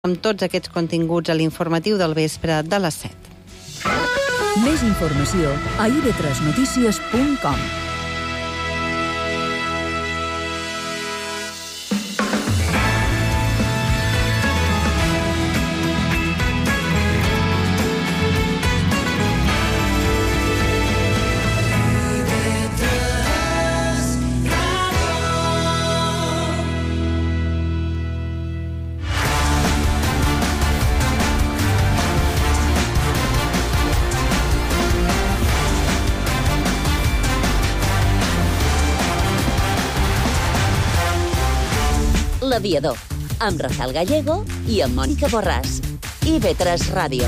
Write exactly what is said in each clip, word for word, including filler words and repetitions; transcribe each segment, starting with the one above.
amb tots aquests continguts a l'informatiu del vespre de les set. Més informació a i ve tres notícies punt com. L'Aviador, amb Rafael Gallego i amb Mònica Borràs. i ve tres Ràdio.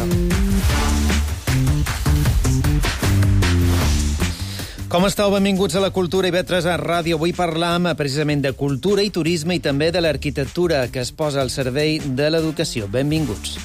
Com esteu? Benvinguts a la Cultura i ve tres Ràdio. Avui parlam precisament de cultura i turisme i també de l'arquitectura que es posa al servei de l'educació. Benvinguts.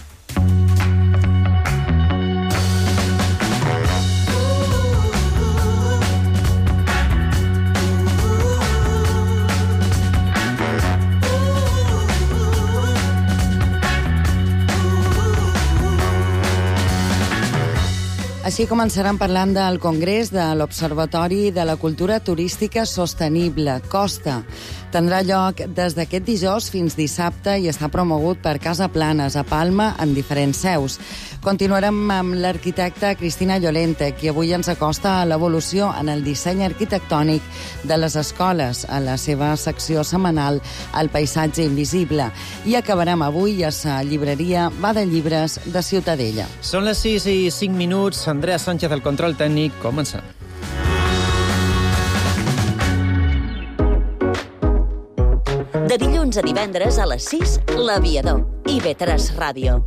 Així començaran parlant del Congrés de l'Observatori de la Cultura Turística Sostenible, Costa. Tindrà lloc des d'aquest dijous fins dissabte i està promogut per Casa Planes, a Palma, en diferents seus. Continuarem amb l'arquitecta Cristina Llorente, qui avui ens acosta a l'evolució en el disseny arquitectònic de les escoles, a la seva secció setmanal El paisatge invisible. I acabarem avui a la llibreria Va de Llibres de Ciutadella. Són les sis i cinc minuts. Andrea Sánchez, el control tècnic. Comencem. De dilluns a divendres a les sis, L'Aviador. i ve tres Ràdio.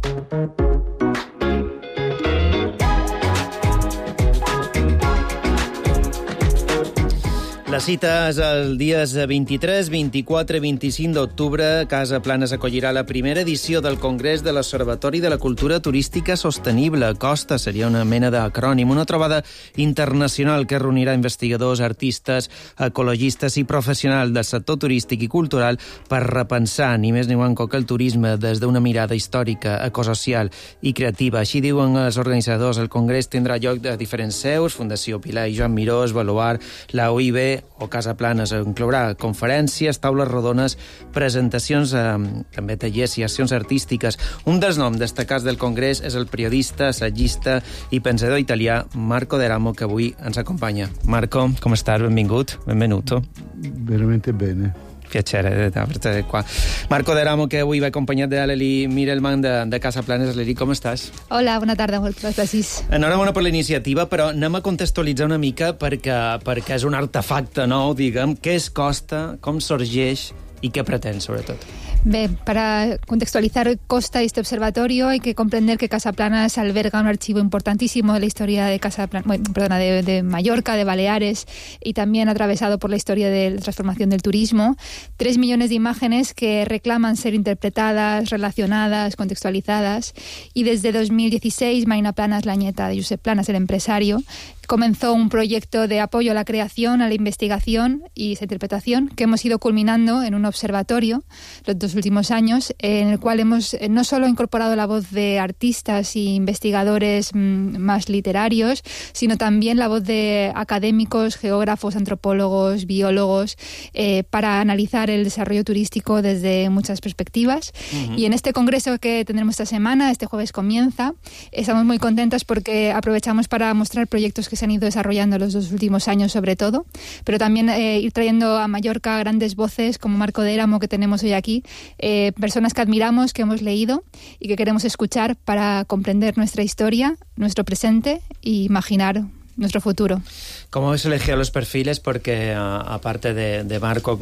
La cita és els dies vint-i-tres, vint-i-quatre i vint-i-cinc d'octubre. Casa Planes acollirà la primera edició del Congrés de l'Observatori de la Cultura Turística Sostenible. Costa seria una mena d'acrònim, una trobada internacional que reunirà investigadors, artistes, ecologistes i professionals del sector turístic i cultural per repensar, ni més ni menys, que el turisme des d'una mirada històrica, ecosocial i creativa. Així diuen els organitzadors. El Congrés tindrà lloc de diferents seus, Fundació Pilar i Joan Mirós, Baluart, la O I B o Casa Planes. Inclourà conferències, taules rodones, presentacions, eh, també tallers i accions artístiques. Un dels noms destacats del Congrés és el periodista, assagista i pensador italià Marco Deramo, que avui ens acompanya. Marco, com estàs? Benvingut. Benvenuto. Veramente bene. Piacere tenerte qua. Marco Deramo, que avui va acompanyat d'Aleli Mirelman de, de Casa Planes. Aleli, com estàs? Hola, bona tarda, moltes gràcies. Enhorabona per la iniciativa, però anem a contextualitzar una mica perquè, perquè és un artefacte nou, diguem. Què és Costa, com sorgeix i què pretén, sobretot? Bé, para contextualizar Costa y este observatorio hay que comprender que Casa Planas alberga un archivo importantísimo de la historia de Casa Plan- bueno, perdona, de, de Mallorca, de Baleares, y también atravesado por la historia de la transformación del turismo. Tres millones de imágenes que reclaman ser interpretadas, relacionadas, contextualizadas. Y desde dos mil dieciséis, Marina Planas, la nieta de Josep Planas, el empresario, comenzó un proyecto de apoyo a la creación, a la investigación y esa interpretación que hemos ido culminando en un observatorio los dos últimos años, en el cual hemos no solo incorporado la voz de artistas y investigadores mmm, más literarios, sino también la voz de académicos, geógrafos, antropólogos, biólogos, eh, para analizar el desarrollo turístico desde muchas perspectivas. Uh-huh. Y en este congreso que tendremos esta semana, este jueves comienza, estamos muy contentas porque aprovechamos para mostrar proyectos que se han ido desarrollando los dos últimos años sobre todo, pero también eh, ir trayendo a Mallorca grandes voces como Marco Deramo, que tenemos hoy aquí, eh, personas que admiramos, que hemos leído y que queremos escuchar para comprender nuestra historia, nuestro presente e imaginar nuestro futuro. ¿Cómo habéis elegido los perfiles? Porque uh, aparte de, de Marco,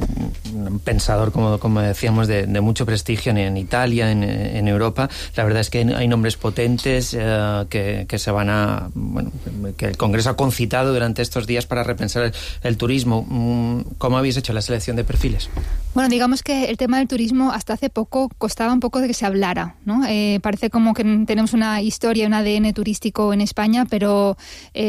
un pensador, como, como decíamos, de, de mucho prestigio en, en Italia, en, en Europa, la verdad es que hay nombres potentes uh, que, que se van a... Bueno, que el Congreso ha concitado durante estos días para repensar el, el turismo. ¿Cómo habéis hecho la selección de perfiles? Bueno, digamos que el tema del turismo hasta hace poco costaba un poco de que se hablara, ¿no? Eh, parece como que tenemos una historia, un A D N turístico en España, pero eh,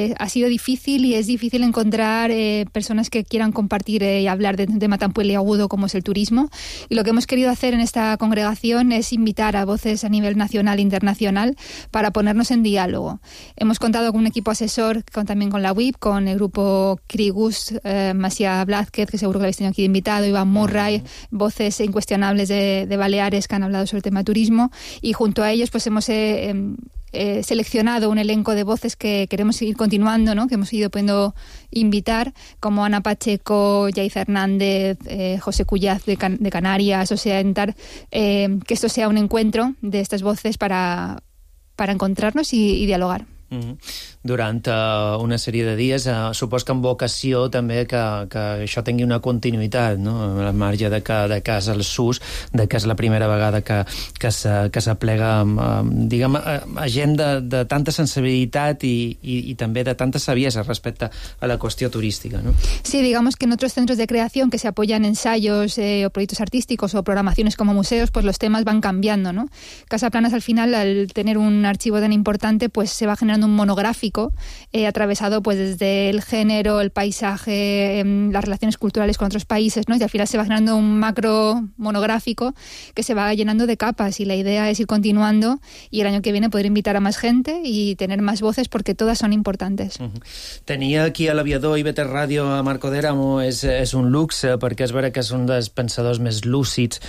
eh, ha sido difícil y es difícil encontrar eh, personas que quieran compartir eh, y hablar de un tema tan peliagudo como es el turismo. Y lo que hemos querido hacer en esta congregación es invitar a voces a nivel nacional e internacional para ponernos en diálogo. Hemos contado con un equipo asesor, con, también con la U I P, con el grupo Crigus, eh, Masia Blázquez, que seguro que habéis tenido aquí de invitado, Iván Murray, voces incuestionables de, de Baleares que han hablado sobre el tema turismo, y junto a ellos pues hemos eh, eh, seleccionado un elenco de voces que queremos seguir continuando, ¿no? Que hemos ido pudiendo invitar, como Ana Pacheco, Yaiza Hernández, eh, José Cuyaz de, Can de Canarias, o sea, intentar eh, que esto sea un encuentro de estas voces para, para encontrarnos y, y dialogar. Mm-hmm. Durant uh, una sèrie de dies, uh, supos que amb vocació també que, que això tingui una continuïtat, no? Al marge de que, de que és el S U S, de que és la primera vegada que, que s'aplega uh, diguem, uh, gent de, de tanta sensibilitat i, i, i també de tanta saviesa respecte a la qüestió turística, ¿no? Sí, digamos que en otros centros de creación que se apoyan ensayos eh, o proyectos artísticos o programaciones como museos, pues los temas van cambiando, ¿no? Casa Planas, al final, al tener un archivo tan importante, pues se va generando un monográfico eh, atravesado pues desde el género, el paisaje, eh, las relaciones culturales con otros países, ¿no? Y al final se va generando un macro monográfico que se va llenando de capas, y la idea es ir continuando y el año que viene poder invitar a más gente y tener más voces, porque todas son importantes. Uh-huh. Tenir aquí a l'Aviador i I V tres Ràdio a Marco d'Eramo és, és un luxe, perquè és vera que és un dels pensadors més lúcids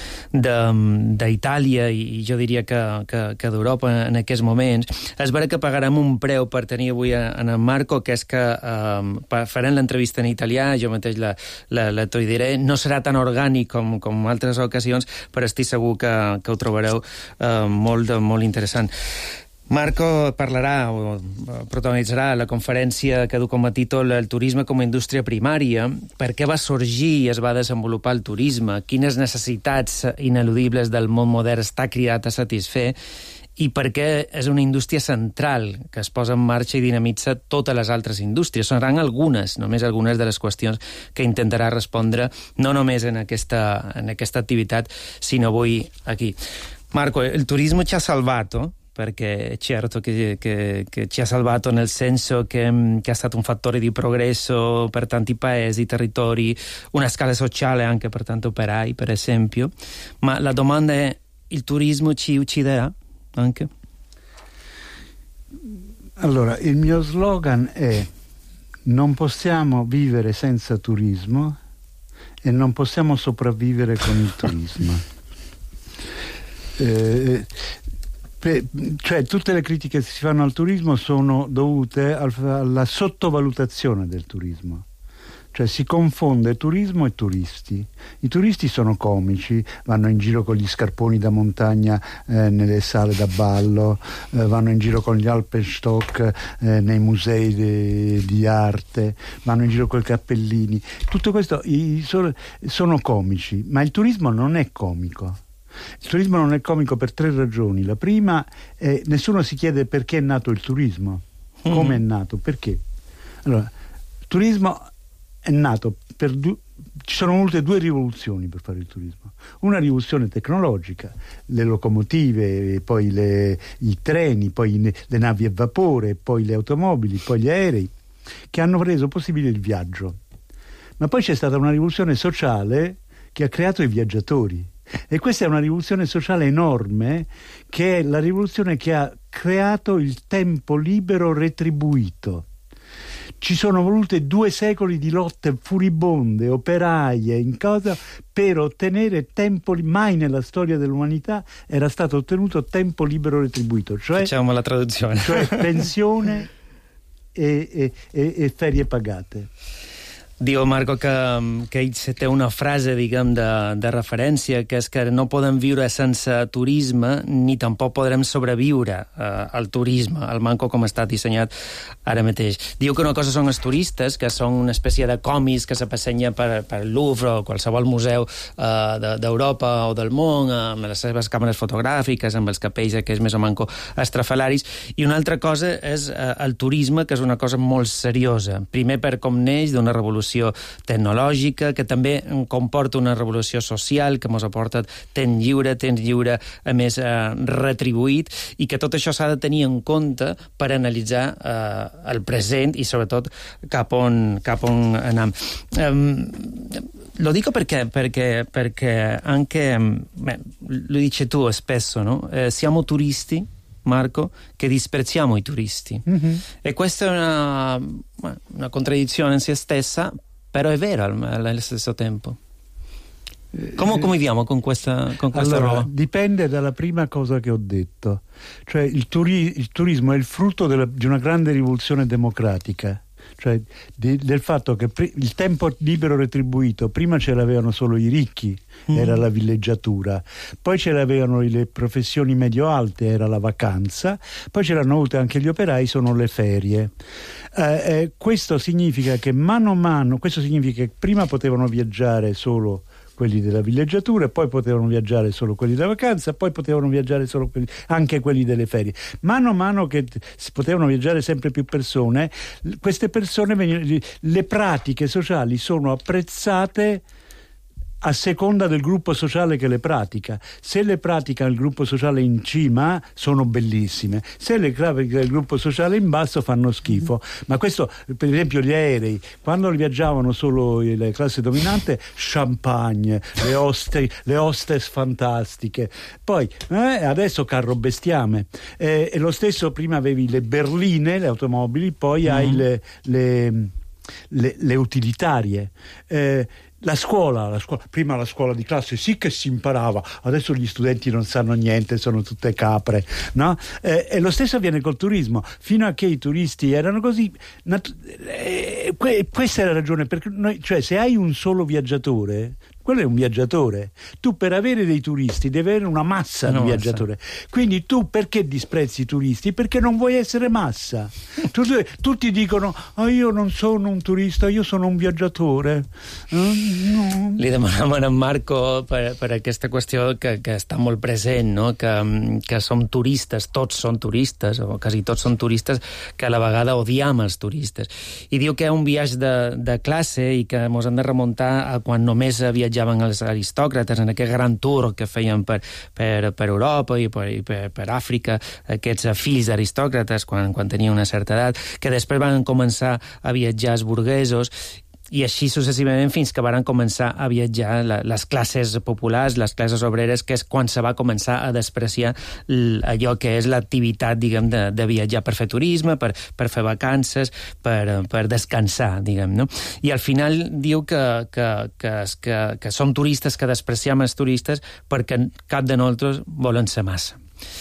d'Itàlia i jo diria que, que, que d'Europa en aquests moments. És vera que pagarem un preu per tenir avui en en Marco, que és que eh, farem l'entrevista en italià, jo mateix la, la, la t'ho diré, no serà tan orgànic com, com altres ocasions, però estic segur que, que ho trobareu eh, molt, molt interessant. Marco parlarà o protagonitzarà la conferència que du com a títol El turisme com a indústria primària. Per què va sorgir i es va desenvolupar el turisme? Quines necessitats ineludibles del món modern està cridat a satisfer? I perquè és una indústria central que es posa en marxa i dinamitza totes les altres indústries. Seran algunes, només algunes de les qüestions que intentarà respondre, no només en aquesta, en aquesta activitat, sinó avui aquí. Marco, il turismo ci ha salvato, perché è certo che, che, che ci ha salvato nel senso che, che è stato un fattore di progresso per tanti paesi, territori, una scala sociale anche per tanti operai, per esempio. Ma la domanda è, il turismo ci ucciderà? Anche? Allora, il mio slogan è: non possiamo vivere senza turismo e non possiamo sopravvivere con il turismo. eh, pe, cioè tutte le critiche che si fanno al turismo sono dovute al, alla sottovalutazione del turismo. Cioè si confonde turismo e turisti. I turisti sono comici, vanno in giro con gli scarponi da montagna eh, nelle sale da ballo, eh, vanno in giro con gli Alpenstock eh, nei musei de, di arte, vanno in giro con i cappellini. Tutto questo i, sono, sono comici, ma il turismo non è comico. Il turismo non è comico per tre ragioni. La prima è nessuno si chiede perché è nato il turismo, come è nato, perché. Allora, il turismo è nato per due, ci sono volute due rivoluzioni per fare il turismo. Una rivoluzione tecnologica, le locomotive, poi le, i treni, poi le, le navi a vapore, poi le automobili, poi gli aerei, che hanno reso possibile il viaggio. Ma poi c'è stata una rivoluzione sociale che ha creato i viaggiatori. E questa è una rivoluzione sociale enorme, che è la rivoluzione che ha creato il tempo libero retribuito. Ci sono volute due secoli di lotte furibonde, operaie, in cosa, per ottenere tempo, mai nella storia dell'umanità era stato ottenuto tempo libero retribuito, cioè, facciamo la traduzione, cioè pensione e, e, e, e ferie pagate. Diu Marco que, que ell té una frase, diguem, de, de referència, que és que no podem viure sense turisme ni tampoc podrem sobreviure eh, al turisme, al manco com està dissenyat ara mateix. Diu que una cosa són els turistes, que són una espècie de còmics que se passenya per, per el Louvre o qualsevol museu eh, d'Europa o del món, amb les seves càmeres fotogràfiques, amb els capells aquests més o manco estrafalaris, i una altra cosa és eh, el turisme, que és una cosa molt seriosa. Primer per com neix d'una revolució revolució tecnològica, que també comporta una revolució social, que ens aporta temps lliure, temps lliure, a més, eh, retribuït, i que tot això s'ha de tenir en compte per analitzar eh, el present i, sobretot, cap on, cap on anem. Um, lo dico perché, perché, perché anche, beh, lo dici tu spesso, no? Eh, siamo turisti, Marco, che disprezziamo i turisti. Mm-hmm. E questa è una, una contraddizione in se stessa, però è vera allo stesso tempo. Come, come viviamo con questa, con questa allora, roba? Dipende dalla prima cosa che ho detto. Cioè il, turi- il turismo è il frutto della, di una grande rivoluzione democratica. Cioè di, del fatto che pri- il tempo libero retribuito prima ce l'avevano solo i ricchi, mm. era la villeggiatura, poi ce l'avevano le professioni medio-alte, era la vacanza, poi ce l'hanno avute anche gli operai, sono le ferie. Eh, eh, questo significa che mano a mano, questo significa che prima potevano viaggiare solo quelli della villeggiatura, poi potevano viaggiare solo quelli della vacanza, poi potevano viaggiare solo quelli, anche quelli delle ferie. Mano a mano che si potevano viaggiare sempre più persone, queste persone, le pratiche sociali sono apprezzate a seconda del gruppo sociale che le pratica. Se le pratica il gruppo sociale in cima sono bellissime, se le pratica il gruppo sociale in basso fanno schifo. Ma questo, per esempio, gli aerei, quando viaggiavano solo le classi dominante, champagne, le, oste, le hostess fantastiche, poi eh, adesso carro bestiame, eh, e lo stesso, prima avevi le berline, le automobili, poi mm. hai le, le, le, le utilitarie. eh, La scuola, la scuola, prima la scuola di classe sì che si imparava, adesso gli studenti non sanno niente, sono tutte capre, no? Eh, e lo stesso avviene col turismo. Fino a che i turisti erano così, nat- eh, que- questa è la ragione, perché noi, cioè se hai un solo viaggiatore, quello è un viaggiatore. Tu per avere dei turisti devi avere una massa no, di viaggiatori. Quindi tu perché disprezzi i turisti? Perché non vuoi essere massa. Tutti, tutti dicono oh, io non sono un turista, io sono un viaggiatore. No. Li demanàvem a Marco per, per aquesta qüestió que, que està molt present, no? que, que som turistes, tots són turistes, o quasi tots són turistes, que a la vegada odiam els turistes. I diu que hi ha un viatge de, de classe i que ens hem de remuntar a quan només viatjaven els aristòcrates en aquest gran tour que feien per, per, per Europa i per, i per, per Àfrica, aquests fills d'aristòcrates quan, quan tenien una certa edat, que després van començar a viatjar els burguesos i així successivament fins que van començar a viatjar la, les classes populars, les classes obreres, que és quan se va començar a despreciar l, allò que és l'activitat, diguem, de, de viatjar per fer turisme, per, per fer vacances, per, per descansar, diguem, no? I al final diu que, que, que, que, que som turistes, que despreciam els turistes perquè cap de nosaltres volen ser massa.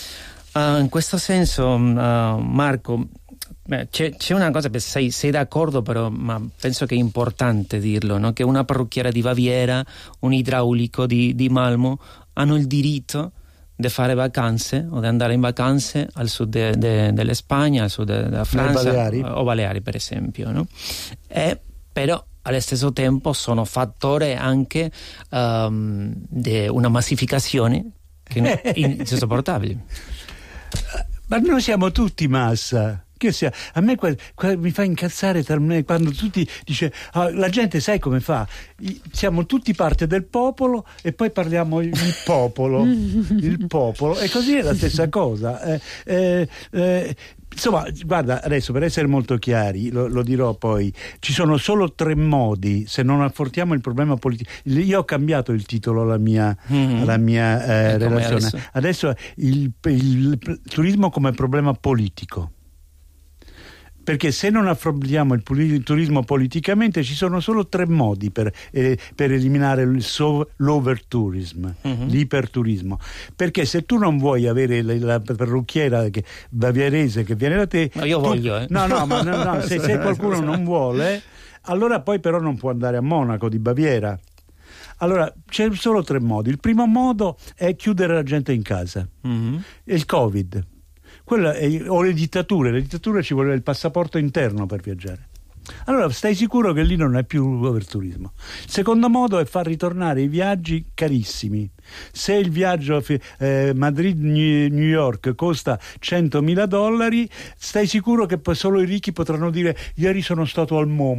Uh, in questo senso, uh, Marco, Beh, c'è, c'è una cosa, sei, sei d'accordo, però ma penso che è importante dirlo, no? Che una parrucchiera di Baviera, un idraulico di, di Malmo hanno il diritto di fare vacanze o di andare in vacanze al sud de, de, della Spagna, al sud della Francia Baleari. o Baleari per esempio, no? E però allo stesso tempo sono fattore anche um, di una massificazione che è insopportabile. Ma noi siamo tutti massa. Che sia, a me que, que, mi fa incazzare tra me, quando tutti dice oh, la gente sai come fa, I, siamo tutti parte del popolo e poi parliamo il, il popolo il popolo e così è la stessa cosa. eh, eh, eh, Insomma, guarda, adesso per essere molto chiari, lo, lo dirò poi, ci sono solo tre modi se non affrontiamo il problema politico. Io ho cambiato il titolo alla mia, mm-hmm. alla mia eh, relazione. Adesso, adesso il, il, il turismo come problema politico. Perché se non affrontiamo il, il turismo politicamente ci sono solo tre modi per, eh, per eliminare il so, l'overtourism, mm-hmm. l'iperturismo. Perché se tu non vuoi avere la, la parrucchiera che, bavierese che viene da te... No, io tu, voglio, eh. No, no, ma no, no, se, se qualcuno non vuole, allora poi però non può andare a Monaco di Baviera. Allora, c'è solo tre modi. Il primo modo è chiudere la gente in casa. Mm-hmm. Il Covid. Quella è, o le dittature, le dittature ci vuole il passaporto interno per viaggiare. Allora stai sicuro che lì non è più overturismo. Il secondo modo è far ritornare i viaggi carissimi. Se il viaggio eh, Madrid-New York costa centomila dollari, stai sicuro che poi solo i ricchi potranno dire ieri sono stato al MoMA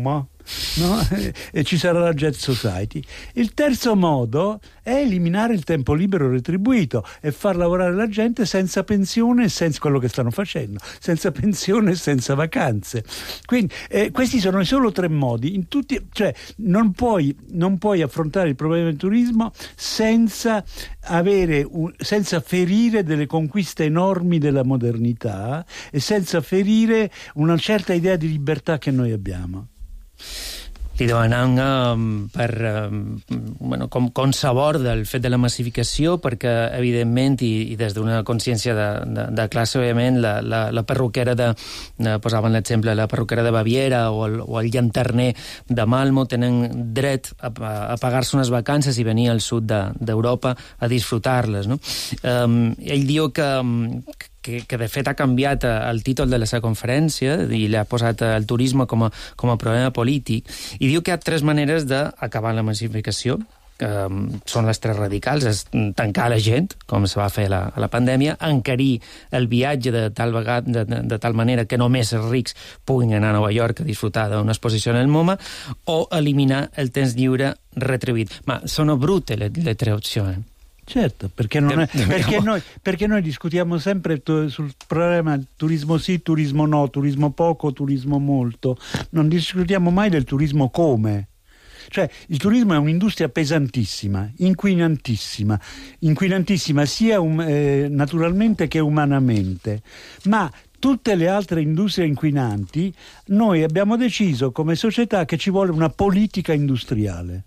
no? E ci sarà la Jet Society. Il terzo modo è eliminare il tempo libero retribuito e far lavorare la gente senza pensione e senza quello che stanno facendo, senza pensione e senza vacanze. Quindi eh, questi sono solo tre modi. In tutti, cioè, non puoi, non puoi affrontare il problema del turismo senza avere un, senza ferire delle conquiste enormi della modernità e senza ferire una certa idea di libertà che noi abbiamo. Li demanant um, per um, bueno, com, com s'aborda el fet de la massificació, perquè evidentment i, i des d'una consciència de, de, de classe, òbviament la, la, la perruquera de, de posaven l'exemple, la perruquera de Baviera o el, o el llanterner de Malmo tenen dret a, a pagar-se unes vacances i venir al sud d'Europa de, a disfrutar-les, no? Um, ell diu que, que, que de fet ha canviat el títol de la seva conferència i l'ha posat el turisme com a, com a problema polític, i diu que hi ha tres maneres d'acabar la massificació, que són les tres radicals: és tancar la gent, com se va fer a la, a la pandèmia, encarir el viatge de tal, vegada, de, de, de tal manera que només els rics puguin anar a Nova York a disfrutar d'una exposició en el MoMA, o eliminar el temps lliure retribuït. Ma sono brutte le, le tre opzioni. Certo, perché, non è, perché, noi, perché noi discutiamo sempre tu, sul problema turismo sì, turismo no, turismo poco, turismo molto. Non discutiamo mai del turismo come. Cioè, il turismo è un'industria pesantissima, inquinantissima, inquinantissima sia um, eh, naturalmente che umanamente, ma tutte le altre industrie inquinanti, noi abbiamo deciso come società che ci vuole una politica industriale.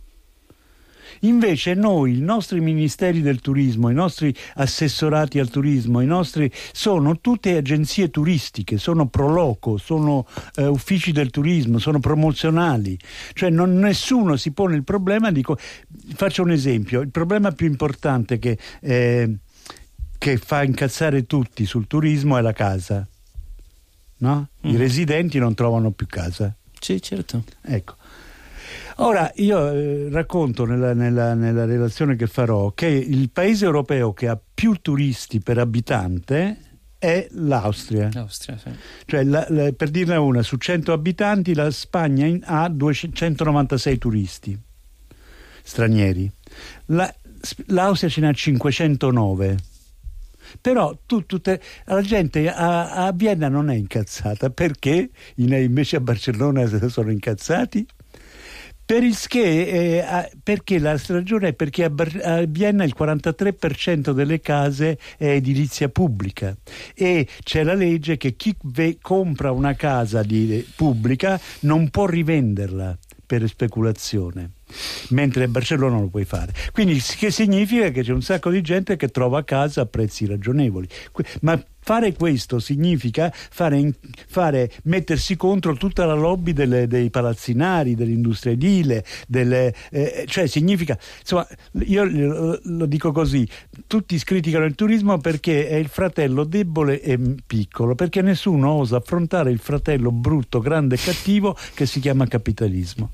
Invece noi, i nostri ministeri del turismo, i nostri assessorati al turismo, i nostri sono tutte agenzie turistiche, sono pro loco, sono eh, uffici del turismo, sono promozionali. Cioè non, nessuno si pone il problema di... Faccio un esempio, il problema più importante che, eh, che fa incazzare tutti sul turismo è la casa, no? I mm. residenti non trovano più casa. Sì, certo. Ecco. Ora, io eh, racconto nella, nella, nella relazione che farò che il paese europeo che ha più turisti per abitante è l'Austria. L'Austria, sì. Cioè, la, la, per dirne una, su cento abitanti la Spagna in, ha duecentonovantasei turisti stranieri. La, L'Austria ce ne ha cinquecentonove. Però tu, tutte, la gente a, a Vienna non è incazzata. Perché? Invece a Barcellona sono incazzati? Per il che, eh, perché la ragione è perché a, Bar- a Vienna il quarantatré per cento delle case è edilizia pubblica e c'è la legge che chi ve- compra una casa di, eh, pubblica non può rivenderla per speculazione, mentre a Barcellona lo puoi fare. Quindi che significa che c'è un sacco di gente che trova casa a prezzi ragionevoli. Ma fare questo significa fare, fare mettersi contro tutta la lobby delle, dei palazzinari, dell'industria edile, delle, eh, cioè significa, insomma, io lo, lo dico così: tutti criticano il turismo perché è il fratello debole e piccolo, perché nessuno osa affrontare il fratello brutto, grande e cattivo che si chiama capitalismo.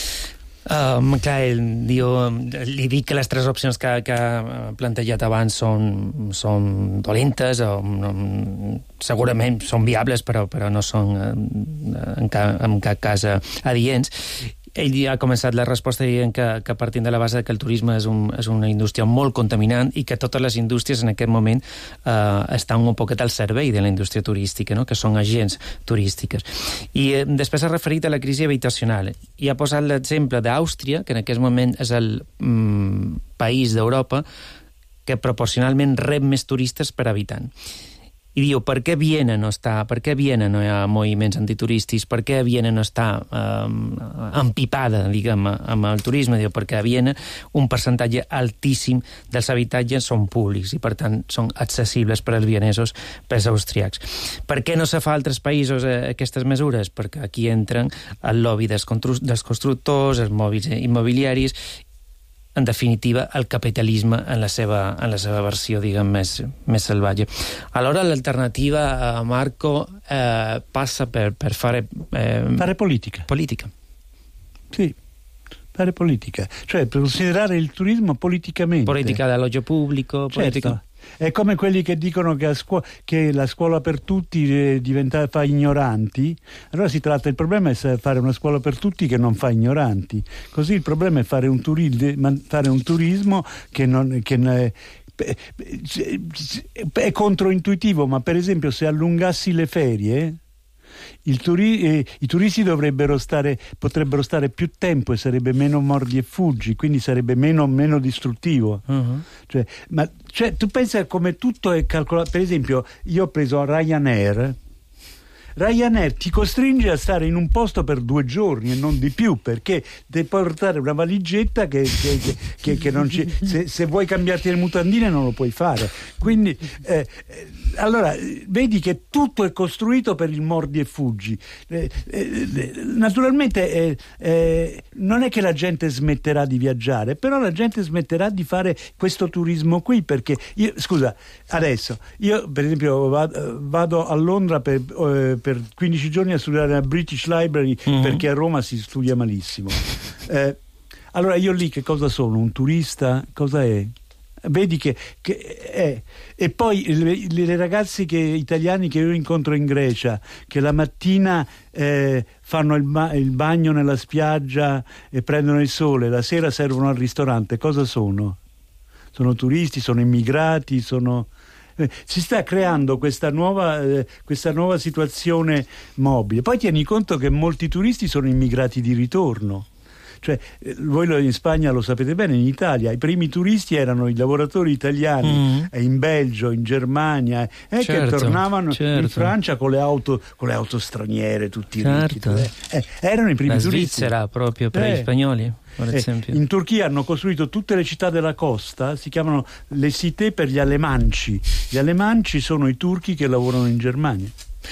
Um, clar, diu, li dic que les tres opcions que, que ha plantejat abans són, són dolentes o um, segurament són viables, però, però no són en cap, en cap cas adients. Ell ja ha començat la resposta dient que, que partint de la base que el turisme és, un, és una indústria molt contaminant i que totes les indústries en aquest moment eh, estan un poquet al servei de la indústria turística, no? Que són agents turístiques. I eh, després s'ha referit a la crisi habitacional i ha posat l'exemple d'Àustria, que en aquest moment és el mm, país d'Europa que proporcionalment rep més turistes per habitant. I diu, per què Viena no està, per què Viena no hi ha moviments antiturístics, per què Viena no està eh, empipada, diguem, amb el turisme? Diu, perquè a Viena un percentatge altíssim dels habitatges són públics i, per tant, són accessibles per als vienesos, per als austríacs. Per què no se fa a altres països eh, aquestes mesures? Perquè aquí entren el lobby dels, dels constructors, els mòbils immobiliaris, en definitiva, el capitalisme en la seva, en la seva versió, diguem, més, més salvatge. Allora l'alternativa, eh, Marco, eh, passa per, per fare... Eh, fare politica. Politica. Sì, fare politica. Cioè, per considerare il turismo politicamente. Politica d'alloggio pubblico. Certo. Politica... È come quelli che dicono che, a scuola, che la scuola per tutti eh, diventa, fa ignoranti. Allora si tratta, il problema è fare una scuola per tutti che non fa ignoranti. Così il problema è fare un, turi, fare un turismo che non... Che ne, è controintuitivo, ma per esempio se allungassi le ferie il turi- eh, i turisti dovrebbero stare, potrebbero stare più tempo e sarebbe meno mordi e fuggi, quindi sarebbe meno, meno distruttivo. Uh-huh. Cioè, ma cioè, tu pensa come tutto è calcolato. Per esempio io ho preso Ryanair. Ryanair ti costringe a stare in un posto per due giorni e non di più, perché devi portare una valigetta che, che, che, che, che non ci, se, se vuoi cambiarti le mutandine non lo puoi fare. Quindi eh, allora vedi che tutto è costruito per il mordi e fuggi. Eh, eh, naturalmente eh, eh, non è che la gente smetterà di viaggiare, però la gente smetterà di fare questo turismo qui, perché io, scusa, adesso io per esempio vado, vado a Londra per eh, per quindici giorni a studiare alla British Library, mm-hmm. perché a Roma si studia malissimo. Eh, allora io lì che cosa sono? Un turista? Cosa è? Vedi che, che è. E poi le, le ragazze che, italiani che io incontro in Grecia, che la mattina eh, fanno il, ba- il bagno nella spiaggia e prendono il sole, la sera servono al ristorante, cosa sono? Sono turisti, sono immigrati, sono... Si sta creando questa nuova, eh, questa nuova situazione mobile. Poi tieni conto che molti turisti sono immigrati di ritorno. Cioè, eh, voi lo, in Spagna lo sapete bene, in Italia i primi turisti erano i lavoratori italiani, mm. eh, in Belgio, in Germania, eh, certo, che tornavano certo. in Francia con le auto, con le auto straniere, tutti certo. ricchi. Eh, eh, erano i primi La turisti. Svizzera proprio per eh. gli spagnoli. Per esempio. Eh, in Turchia hanno costruito tutte le città della costa, si chiamano le cité per gli alemanci. Gli alemanci sono i turchi che lavorano in Germania.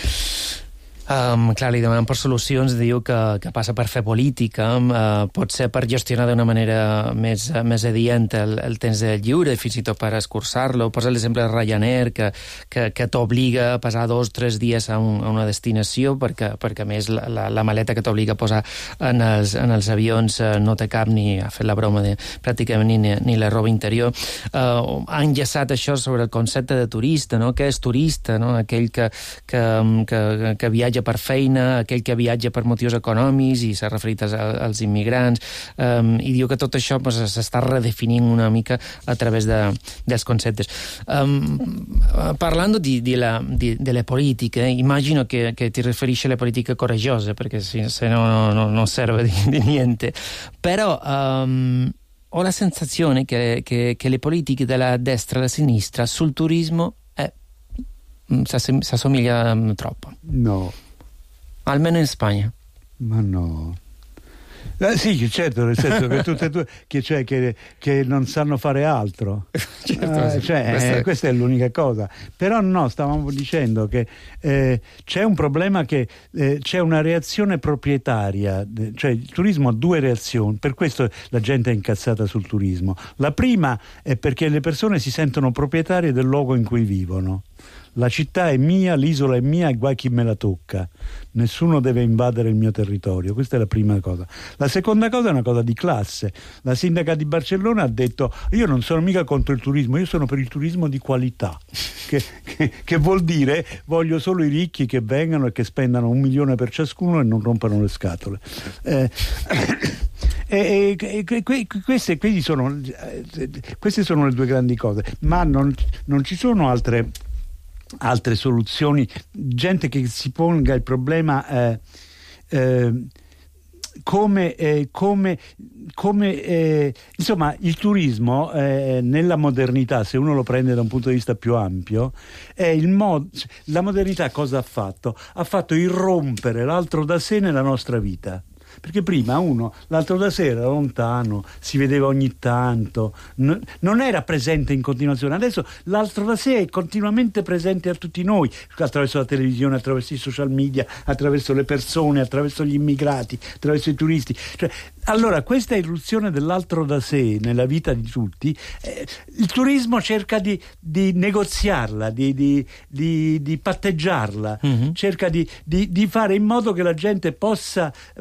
Um, clar, li demanen per solucions, diu que, que passa per fer política, uh, pot ser per gestionar d'una manera més, més adient el, el temps de lliure, fins i tot per escurçar-lo. Posa l'exemple de Ryanair, que, que, que t'obliga a passar dos o tres dies a, un, a una destinació, perquè, perquè a més la, la, la maleta que t'obliga a posar en els, en els avions uh, no té cap ni, ha fet la broma de pràcticament ni, ni la roba interior. Uh, ha enllaçat això sobre el concepte de turista, no? Què és turista, no? Aquell que, que, que, que viatja per feina, aquell que viatja per motius econòmics, i s'ha referit als, als immigrants, um, i diu que tot això pues, s'està redefinint una mica a través de, dels conceptes. Um, parlando di, di la, di, delle politiche, immagino che, che ti riferisci alle politiche coraggiose, perché se, se no, no non serve di, di niente, però um, ho la sensazione che, che, che le politiche della destra e della sinistra sul turismo eh, si assomiglia troppo. No. Almeno in Spagna. Ma no. Eh, sì, certo, nel senso che tutte e due che, cioè, che, che non sanno fare altro. Certo, eh, cioè, questa... Eh, questa è l'unica cosa. Però no, stavamo dicendo che eh, c'è un problema, che eh, c'è una reazione proprietaria, cioè il turismo ha due reazioni, per questo la gente è incazzata sul turismo. La prima è perché le persone si sentono proprietarie del luogo in cui vivono. La città è mia, l'isola è mia e guai chi me la tocca. Nessuno deve invadere il mio territorio. Questa è la prima cosa. La seconda cosa è una cosa di classe. La sindaca di Barcellona ha detto: io non sono mica contro il turismo, io sono per il turismo di qualità, che, che, che vuol dire voglio solo i ricchi che vengano e che spendano un milione per ciascuno e non rompano le scatole. Eh, E, e, e queste, questi sono, queste sono le due grandi cose, ma non, non ci sono altre, altre soluzioni. Gente che si ponga il problema eh, eh, come, eh, come, come eh, insomma il turismo eh, nella modernità, se uno lo prende da un punto di vista più ampio, è il mod- la modernità cosa ha fatto? Ha fatto irrompere l'altro da sé nella nostra vita. Perché prima uno, l'altro da sera, lontano, si vedeva ogni tanto, n- non era presente in continuazione. Adesso l'altro da sé è continuamente presente a tutti noi, attraverso la televisione, attraverso i social media, attraverso le persone, attraverso gli immigrati, attraverso i turisti. Cioè, allora, questa irruzione dell'altro da sé nella vita di tutti, eh, il turismo cerca di, di negoziarla, di, di, di, di patteggiarla, mm-hmm. cerca di, di, di fare in modo che la gente possa venire in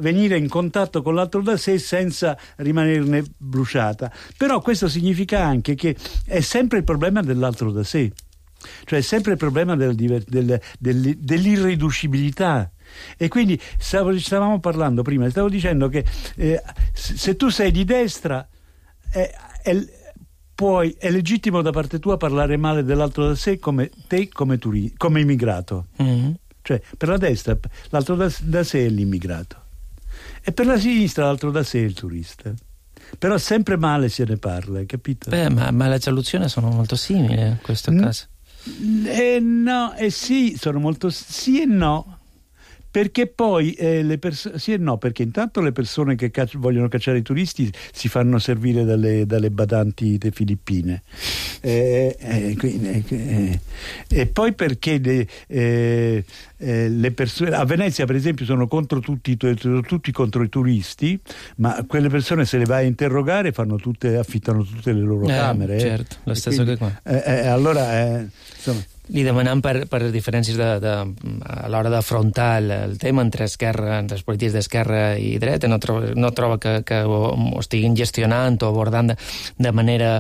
contatto con l'altro da sé senza rimanerne bruciata. Però questo significa anche che è sempre il problema dell'altro da sé, cioè è sempre il problema del, del, del, dell'irriducibilità. E quindi stavo, stavamo parlando prima, stavo dicendo che eh, se tu sei di destra è, è, poi è legittimo da parte tua parlare male dell'altro da sé come te, come, turi, come immigrato. Mm-hmm. Cioè per la destra l'altro da, da sé è l'immigrato e per la sinistra l'altro da sé è il turista. Però sempre male se ne parla, capito? Beh, ma, ma le soluzioni sono molto simili in questo N- caso. Eh no, eh sì, sono molto sì e no. Perché poi eh, le persone sì e no, perché intanto le persone che cacci- vogliono cacciare i turisti si fanno servire dalle, dalle badanti de Filippine eh, eh, quindi, eh, e poi perché de, eh, eh, le persone a Venezia per esempio sono contro tutti, tutti contro i turisti, ma quelle persone se le vai a interrogare fanno tutte, affittano tutte le loro eh, camere certo, eh. lo stesso quindi, che qua eh, eh, allora eh, insomma li demanem per, per diferències de, de, a l'hora d'afrontar el, el tema entre esquerra, entre els polítics d'esquerra i dreta. No troba, no troba que, que ho, ho estiguin gestionant o abordant de, de manera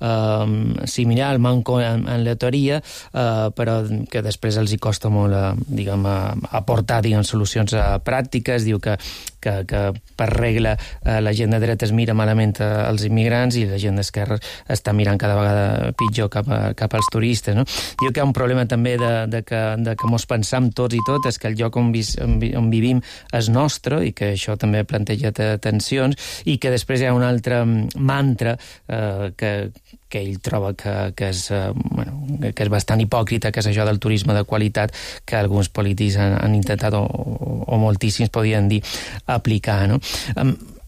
eh, similar al manco en, en la teoria, eh, però que després els hi costa molt eh, diguem, aportar diguem, solucions eh, pràctiques. Diu que, que, que per regla eh, la gent de dreta es mira malament als immigrants i la gent d'esquerra està mirant cada vegada pitjor cap, a, cap als turistes. No? Diu que hi ha un problema també de, de, que, de que mos pensam tots i totes que el lloc on, vis, on, on vivim és nostre i que això també planteja tensions i que després hi ha un altre mantra eh, que, que ell troba que, que, és, eh, bueno, que és bastant hipòcrita, que és això del turisme de qualitat que alguns polítics han, han intentat o, o, o moltíssims podien dir aplicar. No? Um,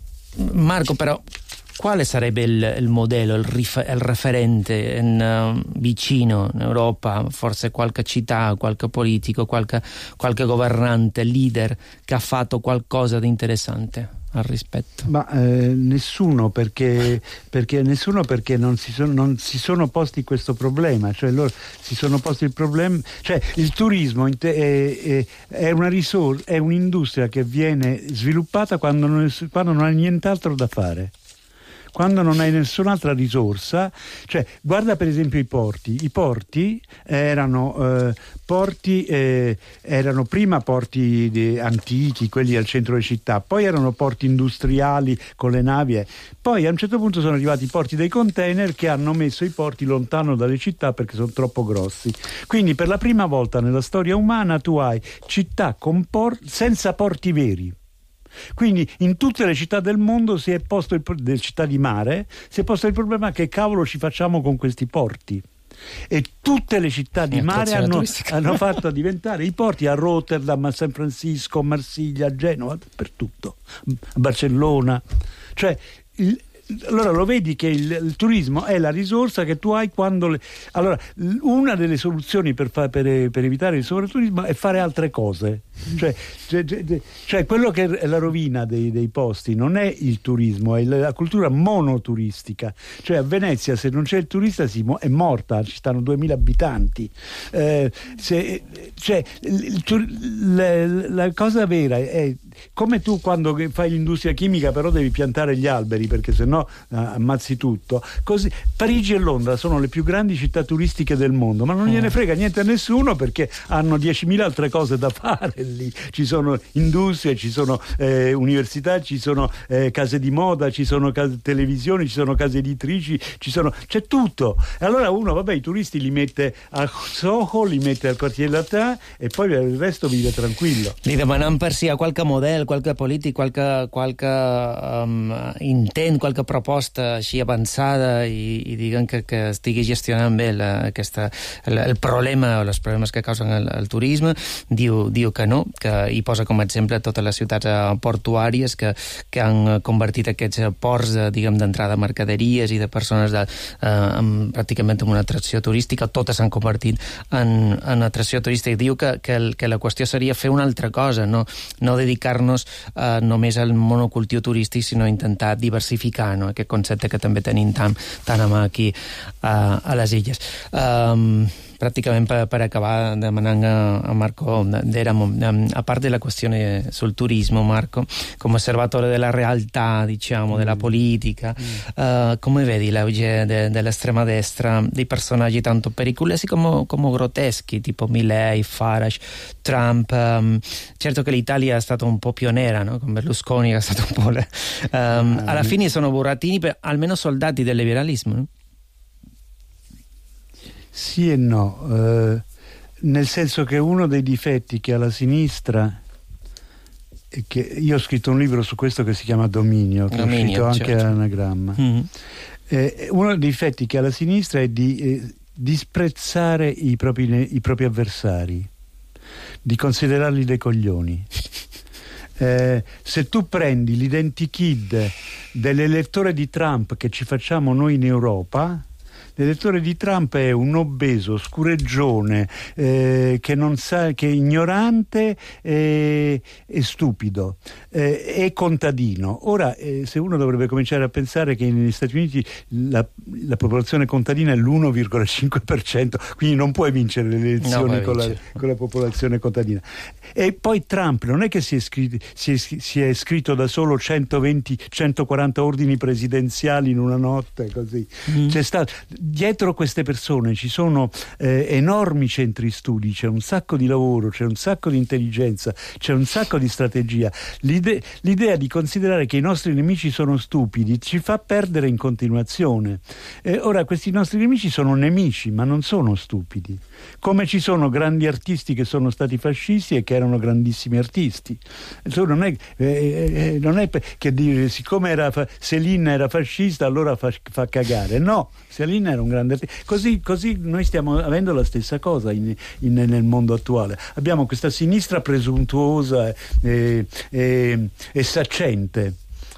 Marco, però quale sarebbe il, il modello, il, rif- il referente in, uh, vicino in Europa, forse qualche città, qualche politico, qualche, qualche governante, leader che ha fatto qualcosa di interessante al rispetto? Ma eh, nessuno perché, perché nessuno perché non si, sono, non si sono posti questo problema, cioè loro si sono posti il problema, cioè il turismo è, è, è una risorsa, è un'industria che viene sviluppata quando non, è, quando non hai nient'altro da fare. Quando non hai nessun'altra risorsa, cioè guarda per esempio i porti, i porti erano eh, porti eh, erano prima porti di, antichi, quelli al centro delle città, poi erano porti industriali con le navi, eh. Poi a un certo punto sono arrivati i porti dei container che hanno messo i porti lontano dalle città perché sono troppo grossi. Quindi per la prima volta nella storia umana tu hai città con por- senza porti veri. Quindi in tutte le città del mondo si è posto il, le città di mare si è posto il problema che cavolo ci facciamo con questi porti, e tutte le città di mare hanno, hanno fatto diventare i porti a Rotterdam, a San Francisco, a Marsiglia, a Genova, dappertutto, a Barcellona, cioè il, allora lo vedi che il, il turismo è la risorsa che tu hai quando le, allora una delle soluzioni per, fa, per, per evitare il sovraturismo è fare altre cose, cioè, cioè, cioè quello che è la rovina dei, dei posti non è il turismo, è la cultura monoturistica, cioè a Venezia se non c'è il turista si mo- è morta, ci stanno duemila abitanti, eh, se, cioè il, il, la, la cosa vera è come tu quando fai l'industria chimica però devi piantare gli alberi perché sennò no ammazzi tutto. Così Parigi e Londra sono le più grandi città turistiche del mondo, ma non gliene frega niente a nessuno perché hanno diecimila altre cose da fare lì. Ci sono industrie, ci sono eh, università, ci sono eh, case di moda, ci sono case televisioni, ci sono case editrici, ci sono, c'è tutto. E allora uno, vabbè, i turisti li mette a Soho, li mette al quartiere latin e poi il resto vive tranquillo. Li demanem per si hi ha qualche model, qualque polític, qualque, qualque um, intent, qualque proposta així avançada i, i diguen que, que estigui gestionant bé la, aquesta, el, el problema o els problemes que causen el, el turisme. Diu, diu que no, que hi posa com a exemple totes les ciutats portuàries que, que han convertit aquests ports de, diguem, d'entrada de mercaderies i de persones de, eh, en, pràcticament en una atracció turística. Totes s'han convertit en, en atracció turística. Diu que, que, el, que la qüestió seria fer una altra cosa, no, no dedicar-nos eh, només al monocultiu turístic, sinó intentar diversificar, no? Aquest concepte que també tenim tant, tant a mà aquí uh, a les illes. Um, pràcticament per, per acabar demanant a, a Marco Deramo, a parte la questione sul turismo, Marco, come osservatore della realtà, diciamo, della politica, mm. uh, come vedi l'auge de, dell'estrema destra, dei personaggi tanto pericolosi come, come grotteschi, tipo Milei, Farage, Trump? Um, certo che l'Italia è stata un po' pionera, no? Con Berlusconi che è stato un po' le, um, alla fine sono burattini, per, almeno soldati del liberalismo, no? Sì e no, eh, nel senso che uno dei difetti che ha la sinistra, è che io ho scritto un libro su questo che si chiama Dominio, che Dominio, è uscito anche certo. all'anagramma. Mm-hmm. Eh, uno dei difetti che ha la sinistra è di eh, disprezzare i propri, i propri avversari, di considerarli dei coglioni. Eh, se tu prendi l'identikid dell'elettore di Trump che ci facciamo noi in Europa, l'elettore di Trump è un obeso, scureggione, eh, che non sa, che è ignorante e, e stupido, eh, e contadino. Ora, eh, se uno dovrebbe cominciare a pensare che negli Stati Uniti la, la popolazione contadina è l'uno virgola cinque per cento, quindi non puoi vincere le elezioni no, con, la, con la popolazione contadina. E poi Trump non è che si è, scritto, si è, si è scritto da solo centoventi centoquaranta ordini presidenziali in una notte, così. Mm. C'è stato... Dietro queste persone ci sono eh, enormi centri studi, c'è un sacco di lavoro, c'è un sacco di intelligenza, c'è un sacco di strategia. L'ide- l'idea di considerare che i nostri nemici sono stupidi ci fa perdere in continuazione. Eh, ora, questi nostri nemici sono nemici, ma non sono stupidi. Come ci sono grandi artisti che sono stati fascisti e che erano grandissimi artisti. Insomma, non è, eh, eh, non è che dire, siccome era fa- Céline era fascista allora fa, fa cagare. No, Céline era un grande artista. Così, così noi stiamo avendo la stessa cosa in, in, nel mondo attuale. Abbiamo questa sinistra presuntuosa e, e, e saccente.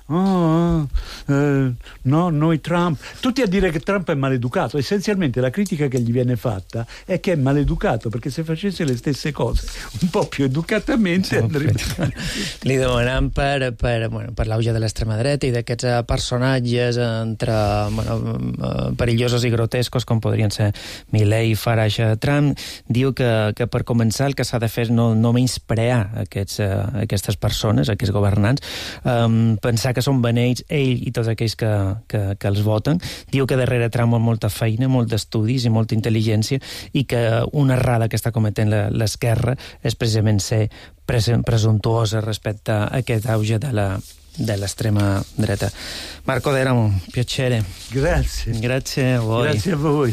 Oh, eh, no, noi Trump, tutti a dire che Trump è maleducato. Essenzialmente la critica che gli viene fatta è che è maleducato, perché se facesse le stesse cose un po' più educatamente no, andrebbe. Li demanam per, per, bueno, per l'auge de l'extrema dreta i d'aquests personatges entre bueno, perillosos i grotescos com podrien ser Milei, Farage, Trump. Diu que, que per començar el que s'ha de fer és no, no menysprear aquests, aquestes persones, aquests governants, um, pensar que són beneits ell i tots aquells que, que, que els voten. Diu que darrere Trump hi ha molta feina, molts estudis i molta intel·ligència i que una errada que està cometent l'esquerra és precisament ser presuntuosa respecte a aquest auge de la dell'estrema dreta. Marco Deramo, piacere. Grazie. Grazie a voi. Grazie a voi.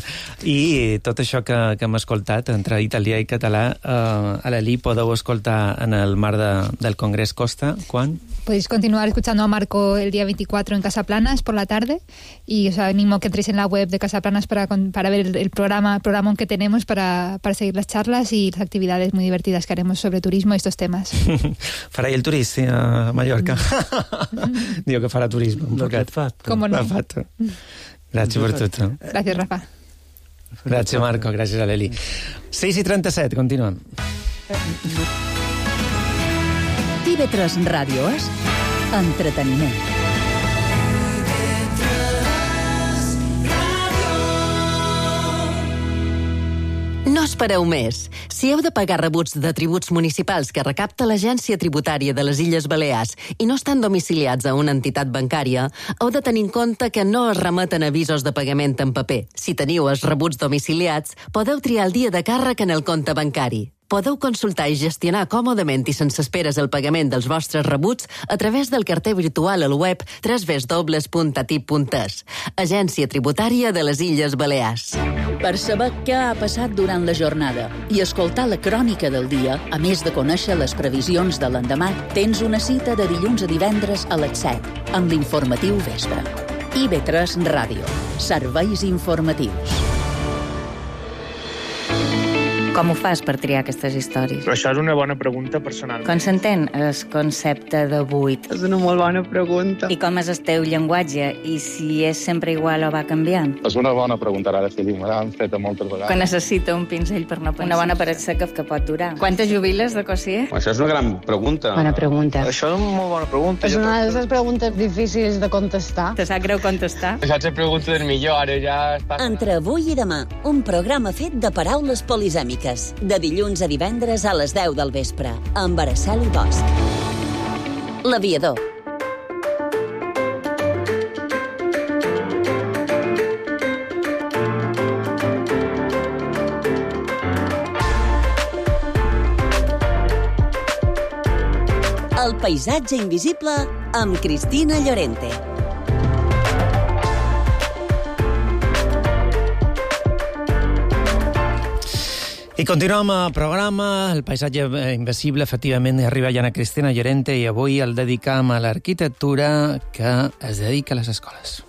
I tot això que, que hem escoltat entre italià i català, eh, a l'Eli podeu escoltar en el marc de, del Congrés Costa. ¿Quan? Podéis continuar escuchando a Marco el día veinticuatro en Casaplanas por la tarde y os animo a que entréis en la web de Casaplanas para, para ver el, el programa el programa que tenemos para, para seguir las charlas y las actividades muy divertidas que haremos sobre turismo y estos temas. Farai il turisti a Mallorca? Dico che farà turismo. L'ho già fatto. Come no? L'ha fatto. Grazie per tutto. Grazie Rafa. Grazie Marco, grazie a Leli. sei i trentaset, continuem. T V tres Ràdio és entreteniment. No espereu més. Si heu de pagar rebuts de tributs municipals que recapta l'Agència Tributària de les Illes Balears i no estan domiciliats a una entitat bancària, heu de tenir en compte que no es remeten avisos de pagament en paper. Si teniu els rebuts domiciliats, podeu triar el dia de càrrec en el compte bancari. Podeu consultar i gestionar còmodament i sense esperes el pagament dels vostres rebuts a través del carter virtual al web w w w punt a t i p punt e s. Agència Tributària de les Illes Balears. Per saber què ha passat durant la jornada i escoltar la crònica del dia, a més de conèixer les previsions de l'endemà, tens una cita de dilluns a divendres a les set, amb l'informatiu vespre. I V tres Ràdio. Serveis informatius. Com ho fas per triar aquestes històries? Però això és una bona pregunta personal. Com s'entén el concepte de buit? És una molt bona pregunta. I com és el teu llenguatge? I si és sempre igual o va canviant? És una bona pregunta, ara sí, me l'han feta moltes vegades. Que necessita un pinzell per no pensar. Una bona paret seca que pot durar. Quantes jubiles de Cossier? Això és una gran pregunta. Bona pregunta. Això és una molt bona pregunta. És una de les preguntes difícils de contestar. Te sap greu contestar? Això és la pregunta del millor, ara ja està... Entre avui i demà, un programa fet de paraules polisèmiques. De dilluns a divendres a les deu del vespre, amb Araceli Bosch. L'Aviador. El paisatge invisible amb Cristina Llorente. I continuem el programa, el paisatge invisible, efectivament, arriba ja a Cristina Llorente i avui el dedicam a l'arquitectura que es dedica a les escoles.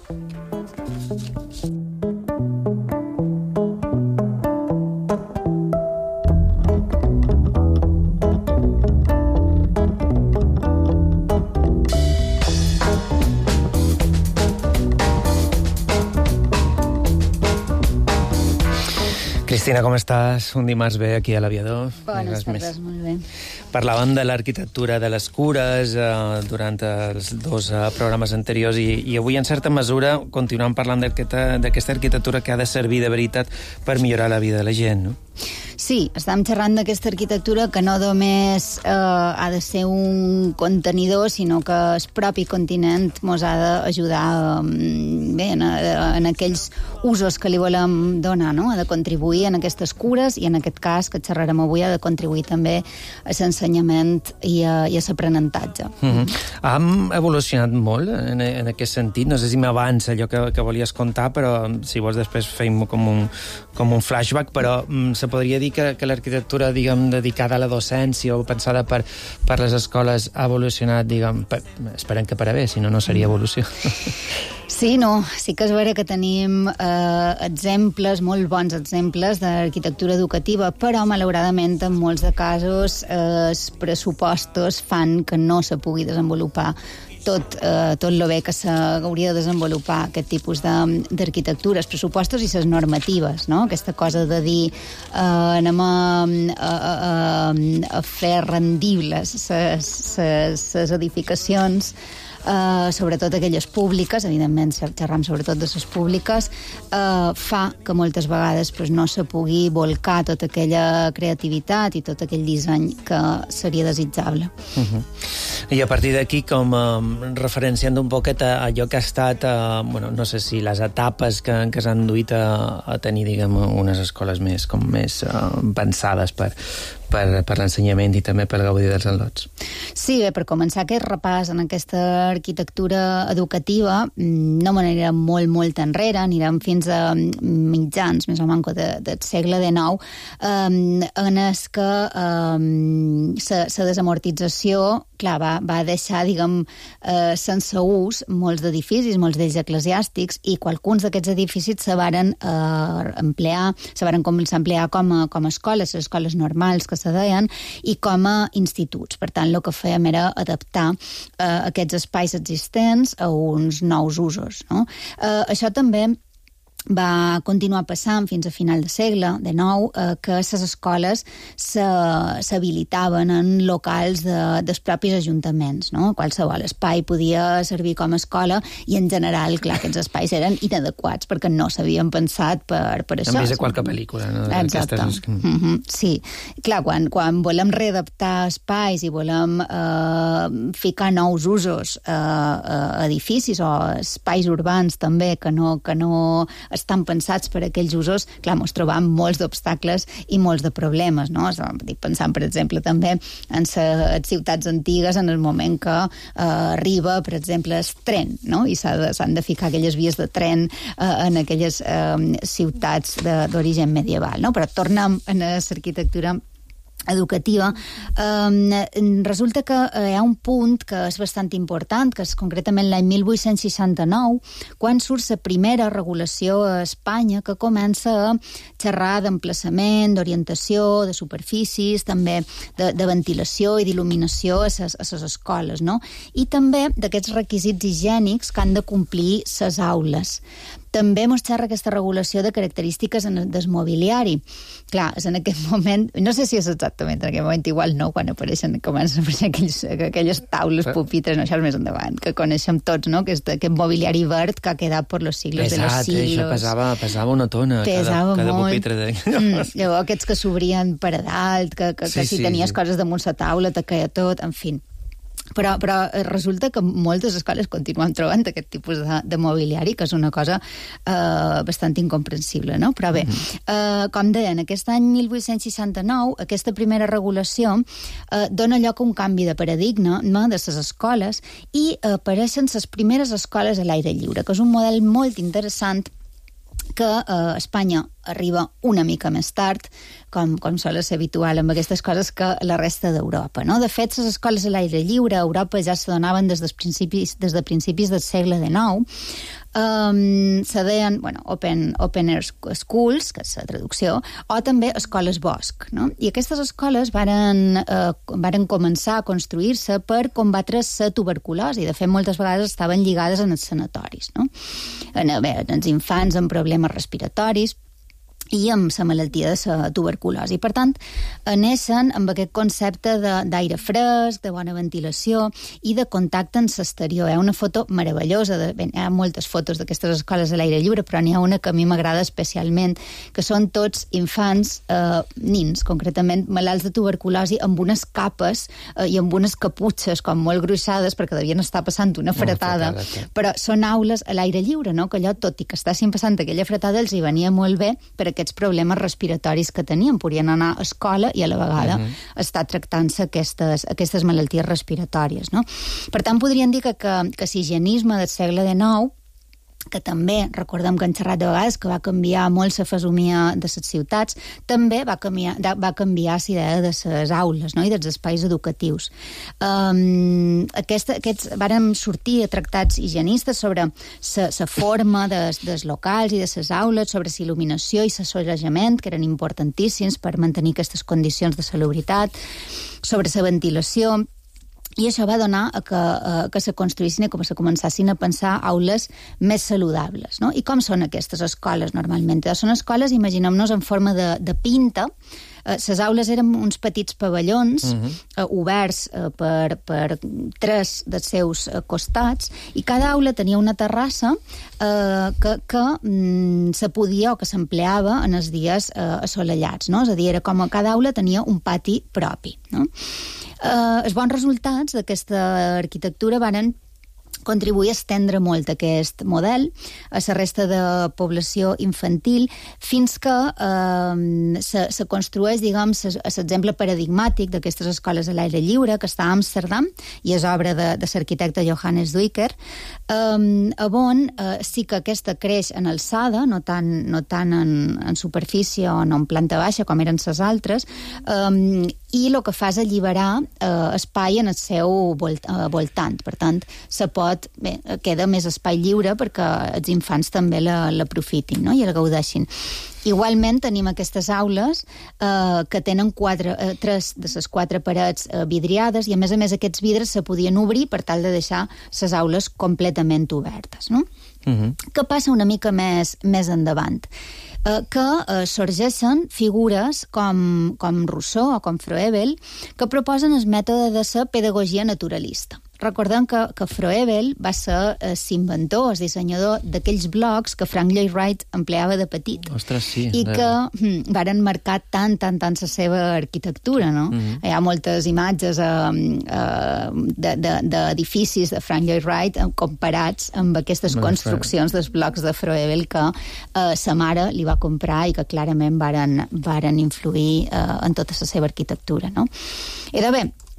Cristina, com estàs? Un dimarts bé aquí a l'Aviador. Bones tardes, molt bé. Parlàvem de l'arquitectura de les cures eh, durant els dos eh, programes anteriors i, i avui, en certa mesura, continuem parlant d'aquesta arquitectura que ha de servir de veritat per millorar la vida de la gent, no? Sí, estem xerrant d'aquesta arquitectura que no només eh, ha de ser un contenidor, sinó que el propi continent ens ha d'ajudar eh, bé, en, en aquells usos que li volem donar, no? Ha de contribuir en aquestes cures i en aquest cas que xerrarem avui ha de contribuir també a l'ensenyament i a, i a l'aprenentatge. Mm-hmm. Hem evolucionat molt en, en aquest sentit. No sé si m'avança allò que, que volies contar, però si vols després feim com un, com un flashback, però mm, se podria dir que, que l'arquitectura, diguem, dedicada a la docència o pensada per, per les escoles ha evolucionat, diguem, per, esperem que per a bé, si no, no seria evolució. Sí, no, sí que és vera que tenim eh, exemples, molt bons exemples d'arquitectura educativa, però malauradament en molts de casos eh, els pressupostos fan que no se pugui desenvolupar tot, eh, tot lo bé que s'hauria de desenvolupar aquest tipus d'arquitectura, els pressupostos i les normatives, no? Aquesta cosa de dir eh, anem a, a, a, a fer rendibles les edificacions, Uh, sobretot aquelles públiques, evidentment xerram sobretot de les públiques, uh, fa que moltes vegades pues, no se pugui volcar tota aquella creativitat i tot aquell disseny que seria desitjable. Uh-huh. I a partir d'aquí, com uh, referenciant un poquet a allò que ha estat, uh, bueno, no sé si les etapes que, que s'han duit a, a tenir, diguem, unes escoles més, com més uh, pensades per, per, per l'ensenyament i també per gaudir dels al·lots. Sí, bé, per començar aquest repàs en aquesta arquitectura educativa, no m'anirem molt, molt enrere, anirem fins a mitjans, més o manco de, del segle dinou, eh, en el que la eh, desamortització, clar, va, va deixar, diguem, eh, sense ús molts d'edificis, molts d'ells eclesiàstics, i qualcuns d'aquests edificis se varen eh, emplear, se varen començar a emplear com a, com a escoles, les escoles normals que se deien, i com a instituts. Per tant, el que fèiem era adaptar eh, aquests espais existents a uns nous usos, no? Eh, això també va continuar passant fins a final de segle, de nou, eh, que les escoles s'habilitaven en locals de, dels propis ajuntaments, no? Qualsevol espai podia servir com a escola i, en general, clar, aquests espais eren inadequats perquè no s'havien pensat per, per això. Hem vist qualque pel·lícula, no? Exacte. Aquestes... Mm-hmm. Sí. Clar, quan, quan volem readaptar espais i volem eh, ficar nous usos a eh, eh, edificis o espais urbans també que no, que no estan pensats per aquells usos, clar, ens trobam molts d'obstacles i molts de problemes, no? Estic pensant, per exemple, també en les ciutats antigues, en el moment que eh, arriba, per exemple, el tren, no? I s'han de, s'han de ficar aquelles vies de tren eh, en aquelles eh, ciutats d'origen medieval, no? Però tornem a l'arquitectura educativa, eh, resulta que hi ha un punt que és bastant important, que és concretament l'any mil vuit-cents seixanta-nou, quan surt la primera regulació a Espanya que comença a xerrar d'emplaçament, d'orientació, de superfícies, també de, de ventilació i d'il·luminació a les escoles, no? I també d'aquests requisits higiènics que han de complir les aules. També mos xerra aquesta regulació de característiques del mobiliari. Clar, és en aquest moment, no sé si és exactament en aquest moment, igual no, quan apareixen, comencen a aparèixer aquells, aquelles taules, pupitres, no, això és més endavant, que coneixem tots, no?, que és aquest mobiliari verd que ha quedat per los siglos de los siglos. Això pesava, pesava una tona, pesava cada, cada molt. pupitre. De... Mm, llavors aquests que s'obrien per a dalt, que, que, Sí, que si sí, tenies sí. coses damunt la taula, te caia tot, en fi. Però, però resulta que moltes escoles continuen trobant aquest tipus de, de mobiliari, que és una cosa eh, bastant incomprensible, no? Però bé, eh, com deien, aquest any mil vuit-cents seixanta-nou, aquesta primera regulació eh, dona lloc a un canvi de paradigma no, de les escoles i eh, apareixen les primeres escoles a l'aire lliure, que és un model molt interessant que a Espanya arriba una mica més tard, com, com sol ser habitual amb aquestes coses, que la resta d'Europa. No? De fet, les escoles a l'aire lliure a Europa ja se donaven des, dels principis, des de principis del segle dinou. Um, se deien, bueno, open, open air schools, que és la traducció, o també escoles bosc. No? I aquestes escoles varen, uh, varen començar a construir-se per combatre la tuberculosi. De fet, moltes vegades estaven lligades en els sanatoris. No? En, bé, en els infants amb problemes respiratoris, i amb la malaltia de la tuberculosi. Per tant, neixen amb aquest concepte d'aire fresc, de bona ventilació i de contacte amb l'exterior. Hi ha una foto meravellosa, de, bé, hi ha moltes fotos d'aquestes escoles a l'aire lliure, però n'hi ha una que a mi m'agrada especialment, que són tots infants, eh, nins, concretament malalts de tuberculosi, amb unes capes eh, i amb unes caputxes com molt gruixades, perquè devien estar passant una fretada, no, fretada però són aules a l'aire lliure, no? Que allò, tot i que estessin passant aquella fretada, els hi venia molt bé per aquests problemes respiratoris que tenien. Podien anar a escola i a la vegada uh-huh. estar tractant-se aquestes, aquestes malalties respiratòries. No? Per tant, podríem dir que, que, que l'higienisme del segle dinou, que també, recordem que hem xerrat de vegades, que va canviar molt la fesomia de les ciutats, també va canviar, va canviar la idea de les aules, no? I dels espais educatius. Um, aquesta, aquests varen sortir tractats higienistes sobre la forma dels, dels locals i de les aules, sobre la il·luminació i l'assolellament, que eren importantíssims per mantenir aquestes condicions de salubritat, sobre la ventilació. I això va donar a que, a que se construïssin i com se començassin a pensar aules més saludables. No? I com són aquestes escoles normalment? Són escoles, imaginem-nos, en forma de, de pinta. Les uh, aules eren uns petits pavellons uh-huh. uh, oberts uh, per, per tres dels seus uh, costats, i cada aula tenia una terrassa uh, que, que um, se podia o que s'empleava en els dies uh, assolellats. No? És a dir, era com a cada aula tenia un pati propi. No? Uh, els bons resultats d'aquesta arquitectura varen contribuir a estendre molt aquest model a la resta de població infantil fins que eh, se, se construeix, diguem, l'exemple paradigmàtic d'aquestes escoles a l'aire lliure, que està a Amsterdam, i és obra de, de l'arquitecte Johannes Duiker, eh, on eh, sí que aquesta creix en alçada, no tant, no tant en, en superfície o no en planta baixa, com eren les altres, eh, i el que fa és alliberar eh, espai en el seu volt, eh, voltant. Per tant, se pot, bé, queda més espai lliure perquè els infants també l'aprofitin, no? I el gaudeixin. Igualment tenim aquestes aules eh, que tenen quatre, eh, tres de les quatre parets eh, vidriades, i a més a més aquests vidres se podien obrir per tal de deixar les aules completament obertes. No? Uh-huh. Què passa una mica més, més endavant? Eh, que eh, sorgeixen figures com, com Rousseau o com Froebel, que proposen el mètode de la pedagogia naturalista. Recordem que, que Froebel va ser eh, l'inventor, el dissenyador d'aquells blocs que Frank Lloyd Wright empleava de petit. Ostres, sí. I que hm, varen marcar tant, tant, tant la seva arquitectura, no? Mm-hmm. Hi ha moltes imatges eh, eh, d'edificis de, de, de Frank Lloyd Wright comparats amb aquestes Molt construccions clar. dels blocs de Froebel que eh, sa mare li va comprar i que clarament varen, varen influir eh, en tota la seva arquitectura, no? Era bé,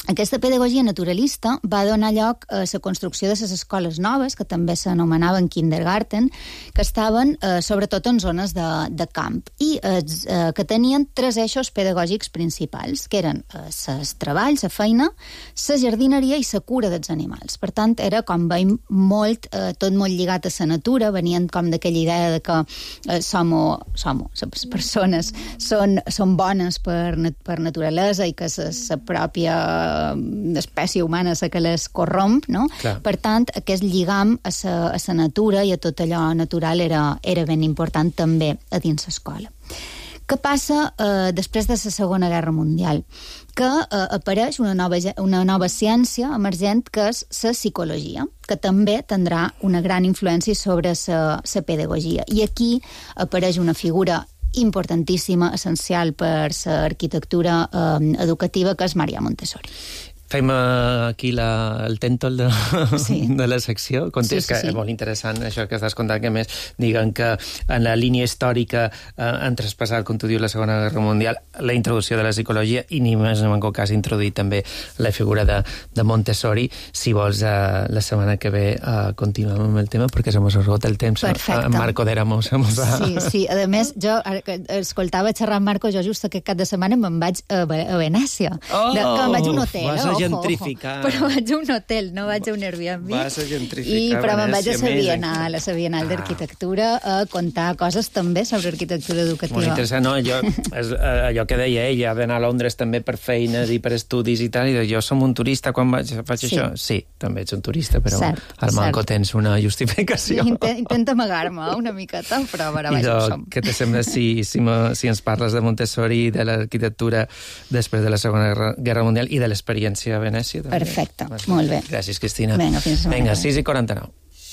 Aquesta pedagogia naturalista va donar lloc a la construcció de les escoles noves, que també s'anomenaven kindergarten, que estaven eh, sobretot en zones de, de camp i eh, que tenien tres eixos pedagògics principals, que eren els eh, treballs, la feina, la jardineria i la cura dels animals. Per tant, era, com veiem, molt, eh, tot molt lligat a la natura, venien com d'aquella idea de que eh, som, som, les persones són, són bones per, per naturalesa i que la pròpia d'espècie humana la que les corromp, no? Clar. Per tant, aquest lligam a la, a la natura i a tot allò natural era, era ben important també a dins l'escola. Què passa eh, després de la Segona Guerra Mundial? Que eh, apareix una nova, una nova ciència emergent que és la psicologia, que també tindrà una gran influència sobre la pedagogia. I aquí apareix una figura importantíssima, essencial per l'arquitectura eh, educativa, que és Maria Montessori. Fem aquí la, el tèntol de, sí. de la secció. Contes, sí, sí, que sí. És molt interessant això que estàs contant, que més diguen que en la línia històrica eh, han traspassat, com tu dius, la Segona Guerra Mundial, la introducció de la psicologia, i ni més en qualsevol cas introduir també la figura de, de Montessori. Si vols, eh, la setmana que ve eh, continuem amb el tema, perquè se m'ha esgotat el temps. Perfecte. En Marco Déramos. Sí, sí. A més, jo escoltava xerrar amb Marco, jo just aquest cap de setmana me'n vaig a, a Venècia. Oh, de, que em vaig a un hotel, vas a gentrificar. Ojo, però vaig a un hotel, no vaig a un Airbnb. Vas a gentrificar. I, però me'n vaig a la Venècia, Bienal, a la Bienal d'Arquitectura, a contar coses també sobre arquitectura educativa. Molt interessant, no? Jo, és, allò que deia ell, ha d'anar a Londres també per feines i per estudis i tal, i jo som un turista quan vaig, faig sí. això. Sí, també ets un turista, però cert, al manco cert. Tens una justificació. Intent, intenta amagar-me una miqueta, però ara vaig ho som. Què te sembla si, si, me, si ens parles de Montessori, de l'arquitectura després de la Segona Guerra Mundial i de l'experiència a Venècia? També. Perfecte, Vas, molt bé. Gràcies, Cristina. Vinga, fins a Vinga, sis i quaranta-nou.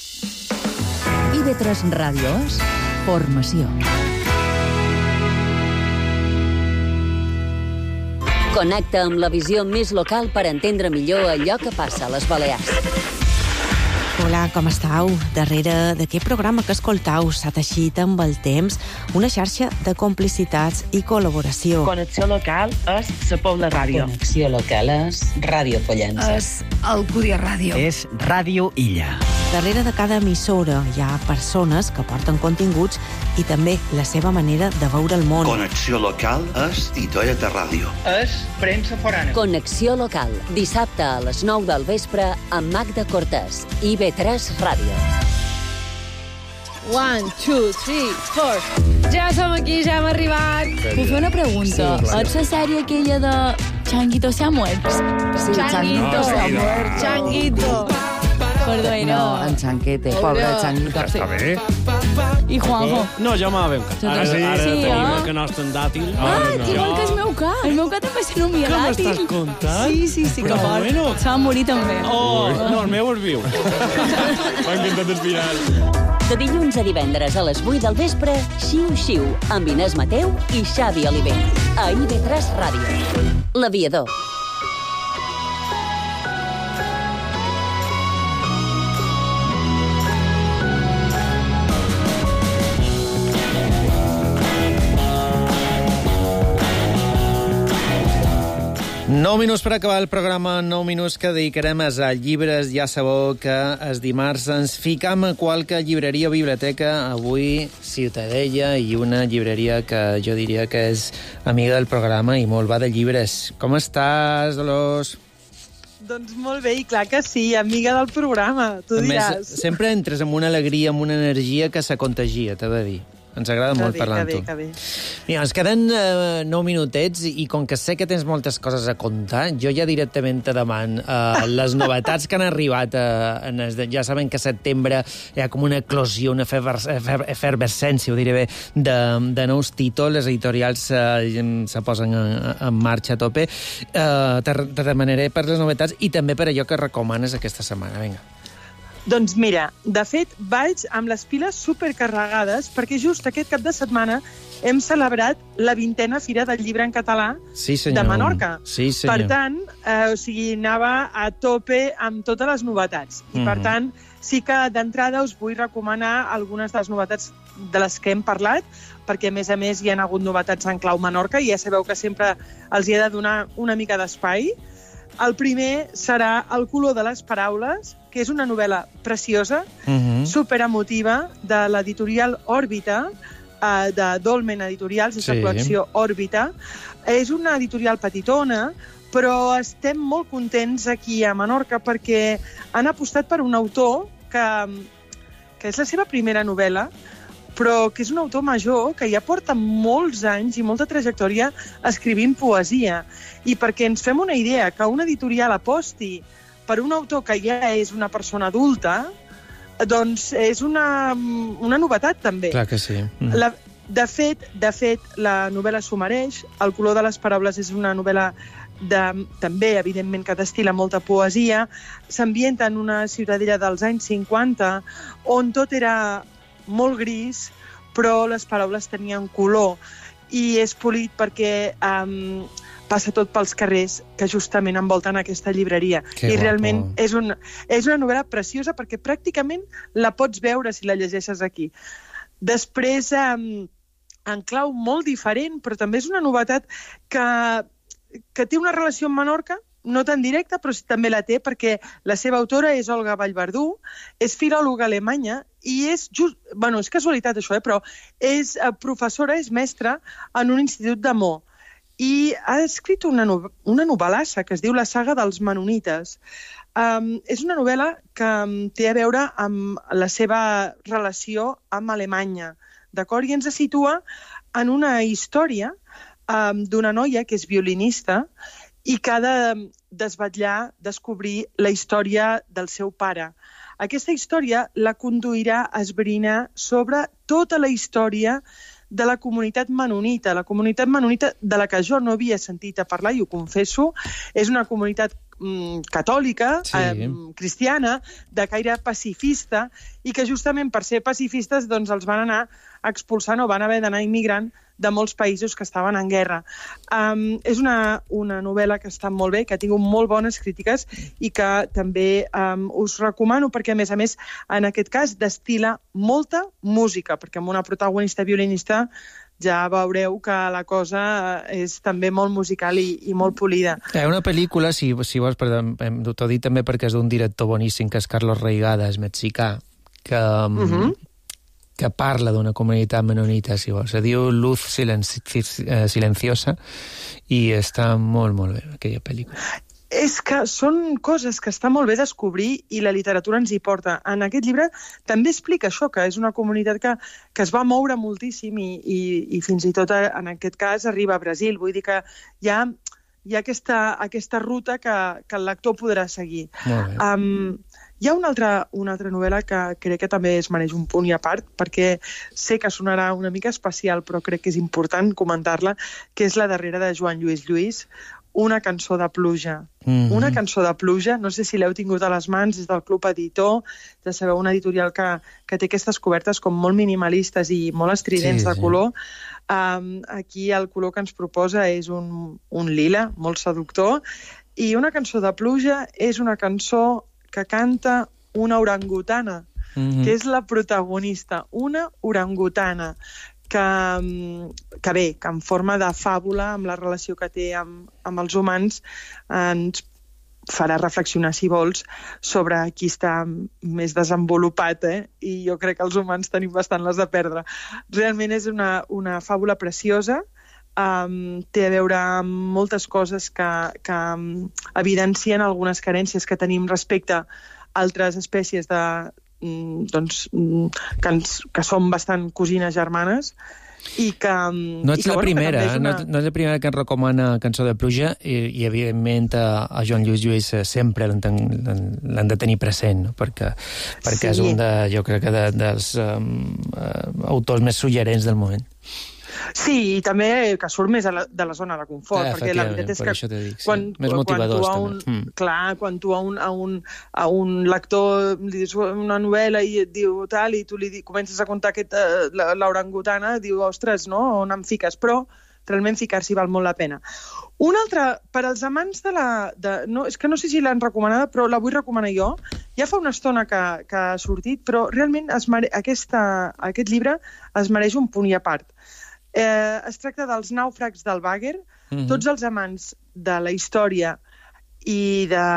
I ve tres Ràdio és formació. Connecta amb la visió més local per entendre millor allò que passa a les Balears. Hola, com estàu? Darrere d'aquest programa que escoltau s'ha teixit amb el temps una xarxa de complicitats i col·laboració. Connexió local és la Pobla Ràdio. Connexió local és Ràdio Pollença. És Alcúdia Ràdio. És Ràdio Illa. Darrere de cada emissora hi ha persones que porten continguts i també la seva manera de veure el món. Connexió local és Itoeta Ràdio. És premsa forana. Connexió local, dissabte a les nou del vespre amb Magda Cortés. I ve tres Ràdio. One, two, three, four. Ja som aquí, ja hem arribat. Puc fer una pregunta? Sí, ets la sèrie aquella de Changuito se ha muerto? Sí, Changuito se ha muerto. Changuito. Perdó, no. No, en Chanquete, pobre Changuito. Està bé. I Juanjo. No, jo m'ha ben Ara, ara, ara sí, tenim eh? el canal dàtil. Ah, no. Igual que el meu ca. El meu ca també se nomia Què dàtil. m'estàs contant? Sí, sí, sí, que Però fort. bueno. Se va morir també. Oh, no, el meu és viu. M'ha encantat el final. De dilluns a divendres a les vuit del vespre, Xiu Xiu, amb Inés Mateu i Xavi Oliver. A I V tres Ràdio. L'Aviador. Nou minuts per acabar el programa, nou minuts que dedicarem a llibres. Ja sabeu que els dimarts ens ficam a qualque llibreria o biblioteca. Avui Ciutadella i una llibreria que jo diria que és amiga del programa i molt va de llibres. Com estàs, Dolors? Doncs molt bé, i clar que sí, amiga del programa, tu a diràs. Més, sempre entres amb una alegria, amb una energia que se contagia, t'he de dir. Ens agrada que molt bé, parlar amb tu. Que bé, que bé. Mira, ens queden uh, nou minutets i com que sé que tens moltes coses a contar, jo ja directament te deman uh, les novetats que han arribat. Uh, en es, ja saben que a setembre hi ha com una eclosió, una efervescència, ho diré bé, de, de nous títols. Les editorials uh, se posen en, en marxa a tope. Uh, te, te demanaré per les novetats i també per allò que recomanes aquesta setmana. Vinga. Doncs mira, de fet, vaig amb les piles supercarregades perquè just aquest cap de setmana hem celebrat la vintena Fira del Llibre en Català sí, de Menorca. Sí, senyor. Per tant, eh, o sigui, anava a tope amb totes les novetats. I, mm-hmm. per tant, sí que d'entrada us vull recomanar algunes de les novetats de les que hem parlat, perquè, a més a més, hi ha hagut novetats en clau Menorca i ja sabeu que sempre els hi he de donar una mica d'espai. El primer serà El color de les paraules, que és una novel·la preciosa, Mhm. superemotiva, de l'editorial Òrbita, eh, de Dolmen Editorials, és Sí. la col·lecció Òrbita. És una editorial petitona, però estem molt contents aquí a Menorca perquè han apostat per un autor que, que és la seva primera novel·la, però que és un autor major que ja porta molts anys i molta trajectòria escrivint poesia. I perquè ens fem una idea que una editorial aposti per un autor que ja és una persona adulta, doncs és una, una novetat, també. Clar que sí. Mm. La, de fet, de fet, la novel·la s'ho mereix. El color de les paraules és una novel·la de, també, evidentment, que destila molta poesia. S'ambienta en una ciutadella dels anys cinquanta, on tot era molt gris, però les paraules tenien color. I és polit perquè um, passa tot pels carrers que justament envolten aquesta llibreria. Que I guapo. realment és, un, és una novel·la preciosa perquè pràcticament la pots veure si la llegeixes aquí. Després, um, en clau molt diferent, però també és una novetat que, que té una relació amb Menorca, no tan directa, però també la té, perquè la seva autora és Olga Vallverdú, és filòloga alemanya i és just... Bueno, és casualitat això, eh? Però és professora, és mestra en un institut d'amor. I ha escrit una, no... una novel·lassa que es diu La saga dels Menonites. Um, és una novel·la que té a veure amb la seva relació amb Alemanya, d'acord? I ens situa en una història um, d'una noia que és violinista i que ha de desvetllar, descobrir la història del seu pare. Aquesta història la conduirà a esbrinar sobre tota la història de la comunitat menonita. La comunitat menonita de la que jo no havia sentit a parlar, i ho confesso, és una comunitat mm, catòlica, Sí. eh, cristiana, de caire pacifista, i que justament per ser pacifistes doncs, els van anar expulsant o van haver d'anar immigrant de molts països que estaven en guerra. Um, és una, una novel·la que està molt bé, que ha tingut molt bones crítiques i que també um, us recomano perquè, a més a més, en aquest cas destila molta música, perquè amb una protagonista violinista ja veureu que la cosa és també molt musical i, i molt polida. Hi ha una pel·lícula, si, si vols, perdó, t'ho dic també perquè és d'un director boníssim, que és Carlos Reigadas, mexicà, que... Mhm. que parla d'una comunitat menonita, si vols. Se diu Luz silenci Silenciosa i està molt, molt bé, aquella pel·lícula. És que són coses que està molt bé descobrir i la literatura ens hi porta. En aquest llibre també explica això, que és una comunitat que, que es va moure moltíssim i, i, i fins i tot, en aquest cas, arriba a Brasil. Vull dir que hi ha, hi ha aquesta, aquesta ruta que, que el lector podrà seguir. Molt bé. Um, Hi ha una altra, una altra novel·la que crec que també es mereix un punt i a part, perquè sé que sonarà una mica especial, però crec que és important comentar-la, que és la darrera de Joan Lluís Lluís, Una cançó de pluja. Mm-hmm. Una cançó de pluja, no sé si l'heu tingut a les mans, és del Club Editor, ja sabeu, una editorial que, que té aquestes cobertes com molt minimalistes i molt estridents Sí, de sí. color. Um, aquí el color que ens proposa és un, un lila, molt seductor, i Una cançó de pluja és una cançó que canta una orangutana, Mhm. que és la protagonista, una orangutana, que, que bé, que en forma de fàbula, amb la relació que té amb, amb els humans, ens farà reflexionar, si vols, sobre qui està més desenvolupat, eh? I jo crec que els humans tenim bastant les de perdre. Realment és una, una fàbula preciosa, um, té a veure amb moltes coses que, que um, evidencien algunes carències que tenim respecte a altres espècies de, mm, doncs, mm, que, ens, que són bastant cosines germanes, i que... No i ets que, la bueno, que primera, també és una... no, no ets la primera que ens recomana Cançó de pluja i, i evidentment, a, a Joan Lluís Lluís sempre l'han l'han de tenir present, no? perquè, perquè Sí. és un de, jo crec que de, dels um, uh, autors més suggerents del moment. Sí, i també que surt més a la, de la zona de confort, Eh, perquè la veritat és per que això t'he dit, sí. quan, Més quan motivadors, tu a també. un, Mm. clar, quan tu a un, a un, a un lector li dius una novel·la i et diu tal, i tu li di, comences a contar aquesta, la, l'orangutana, diu, ostres, no? On em fiques? Però realment ficar-s'hi val molt la pena. Una altra, per als amants de la... De, no, és que no sé si l'han recomanada, però la vull recomanar jo. Ja fa una estona que, que ha sortit, però realment es mere, aquesta, aquest llibre es mereix un punt i a part. Eh, es tracta dels nàufrags del Bàger. Mhm. Tots els amants de la història i de,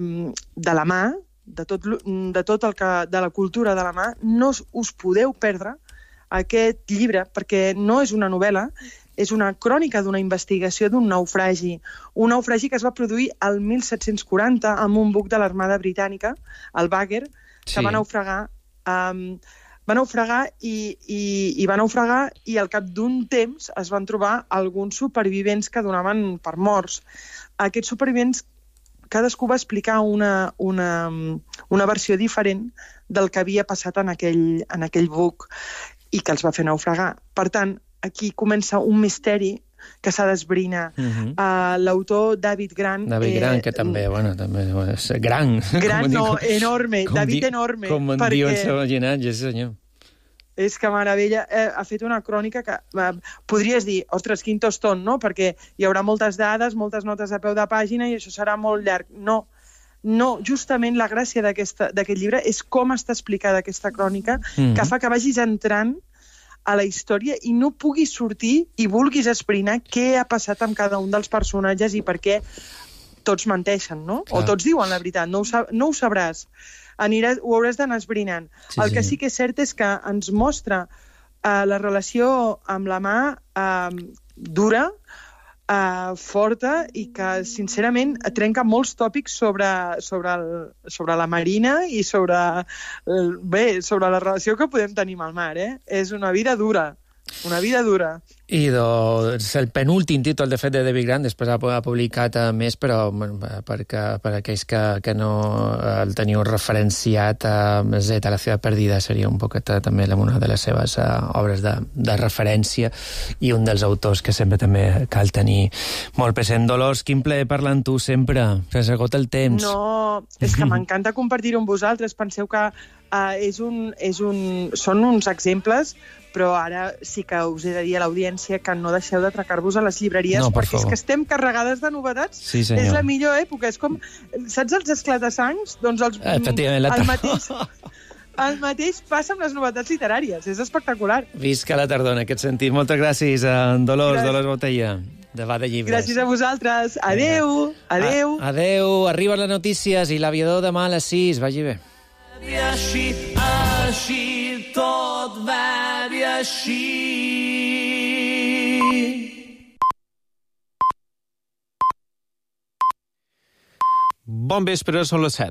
de la mà, de tot, de tot el que, de la cultura de la mà, no us podeu perdre aquest llibre, perquè no és una novel·la, és una crònica d'una investigació d'un naufragi. Un naufragi que es va produir al mil set-cents quaranta amb un buc de l'Armada Britànica, el Bagger, que sí. va naufragar, um, va naufragar i, i, i va naufragar i al cap d'un temps es van trobar alguns supervivents que donaven per morts. Aquests supervivents, cadascú va explicar una, una, una versió diferent del que havia passat en aquell, en aquell buc i que els va fer naufragar. Per tant, aquí comença un misteri que s'ha d'esbrinar. Uh-huh. uh, L'autor David Grant... David Grant, eh, que també, bueno, també és gran. Gran, no, com, enorme. com David di, enorme. Com en perquè... diu el seu llinatge, sí senyor. És que meravella. Eh, ha fet una crònica que eh, podries dir, ostres, quin toston, no? Perquè hi haurà moltes dades, moltes notes a peu de pàgina i això serà molt llarg. No, no, justament la gràcia d'aquest llibre és com està explicada aquesta crònica, mm-hmm. que fa que vagis entrant a la història i no puguis sortir i vulguis esbrinar què ha passat amb cada un dels personatges i per què tots menteixen, no? Clar. O tots diuen la veritat, no ho, sab no ho sabràs. Aniràs, ho hauràs d'anar esbrinant. Sí, el que sí. sí que és cert és que ens mostra uh, la relació amb la mà uh, dura, uh, forta i que, sincerament, trenca molts tòpics sobre, sobre, el, sobre la marina i sobre, el, bé, sobre la relació que podem tenir amb el mar. Eh? És una vida dura. Una vida dura. I doncs el penúltim títol, de fet, de David Grant, després ha, ha publicat més, però perquè, per aquells que, que no el teniu referenciat, a Zeta, la ciutat perdida, seria un poquet també una de les seves uh, obres de, de referència i un dels autors que sempre també cal tenir molt present. Dolors, quin plaer parlar amb tu sempre, que s'agota el temps. No, és que m'encanta compartir-ho amb vosaltres. Penseu que uh, és un, és un, són uns exemples, però ara sí que us he de dir a l'audiència que no deixeu d'atracar-vos a les llibreries, no, per perquè favor. És que estem carregades de novetats. Sí, senyor. És la millor època. És com, saps els esclatasangs? Doncs els, eh, la el, mateix, el mateix passa amb les novetats literàries. És espectacular. Visca la tardor, en aquest sentit. Moltes gràcies, a Dolors, gràcies. Dolors Botella, de Va de Llibres. Gràcies a vosaltres. Adeu. Adeu. A, adeu. Arriben les notícies i l'aviador demà a les sis. Vagi bé. I així, així, tot va i així. Bon vespre, són les set.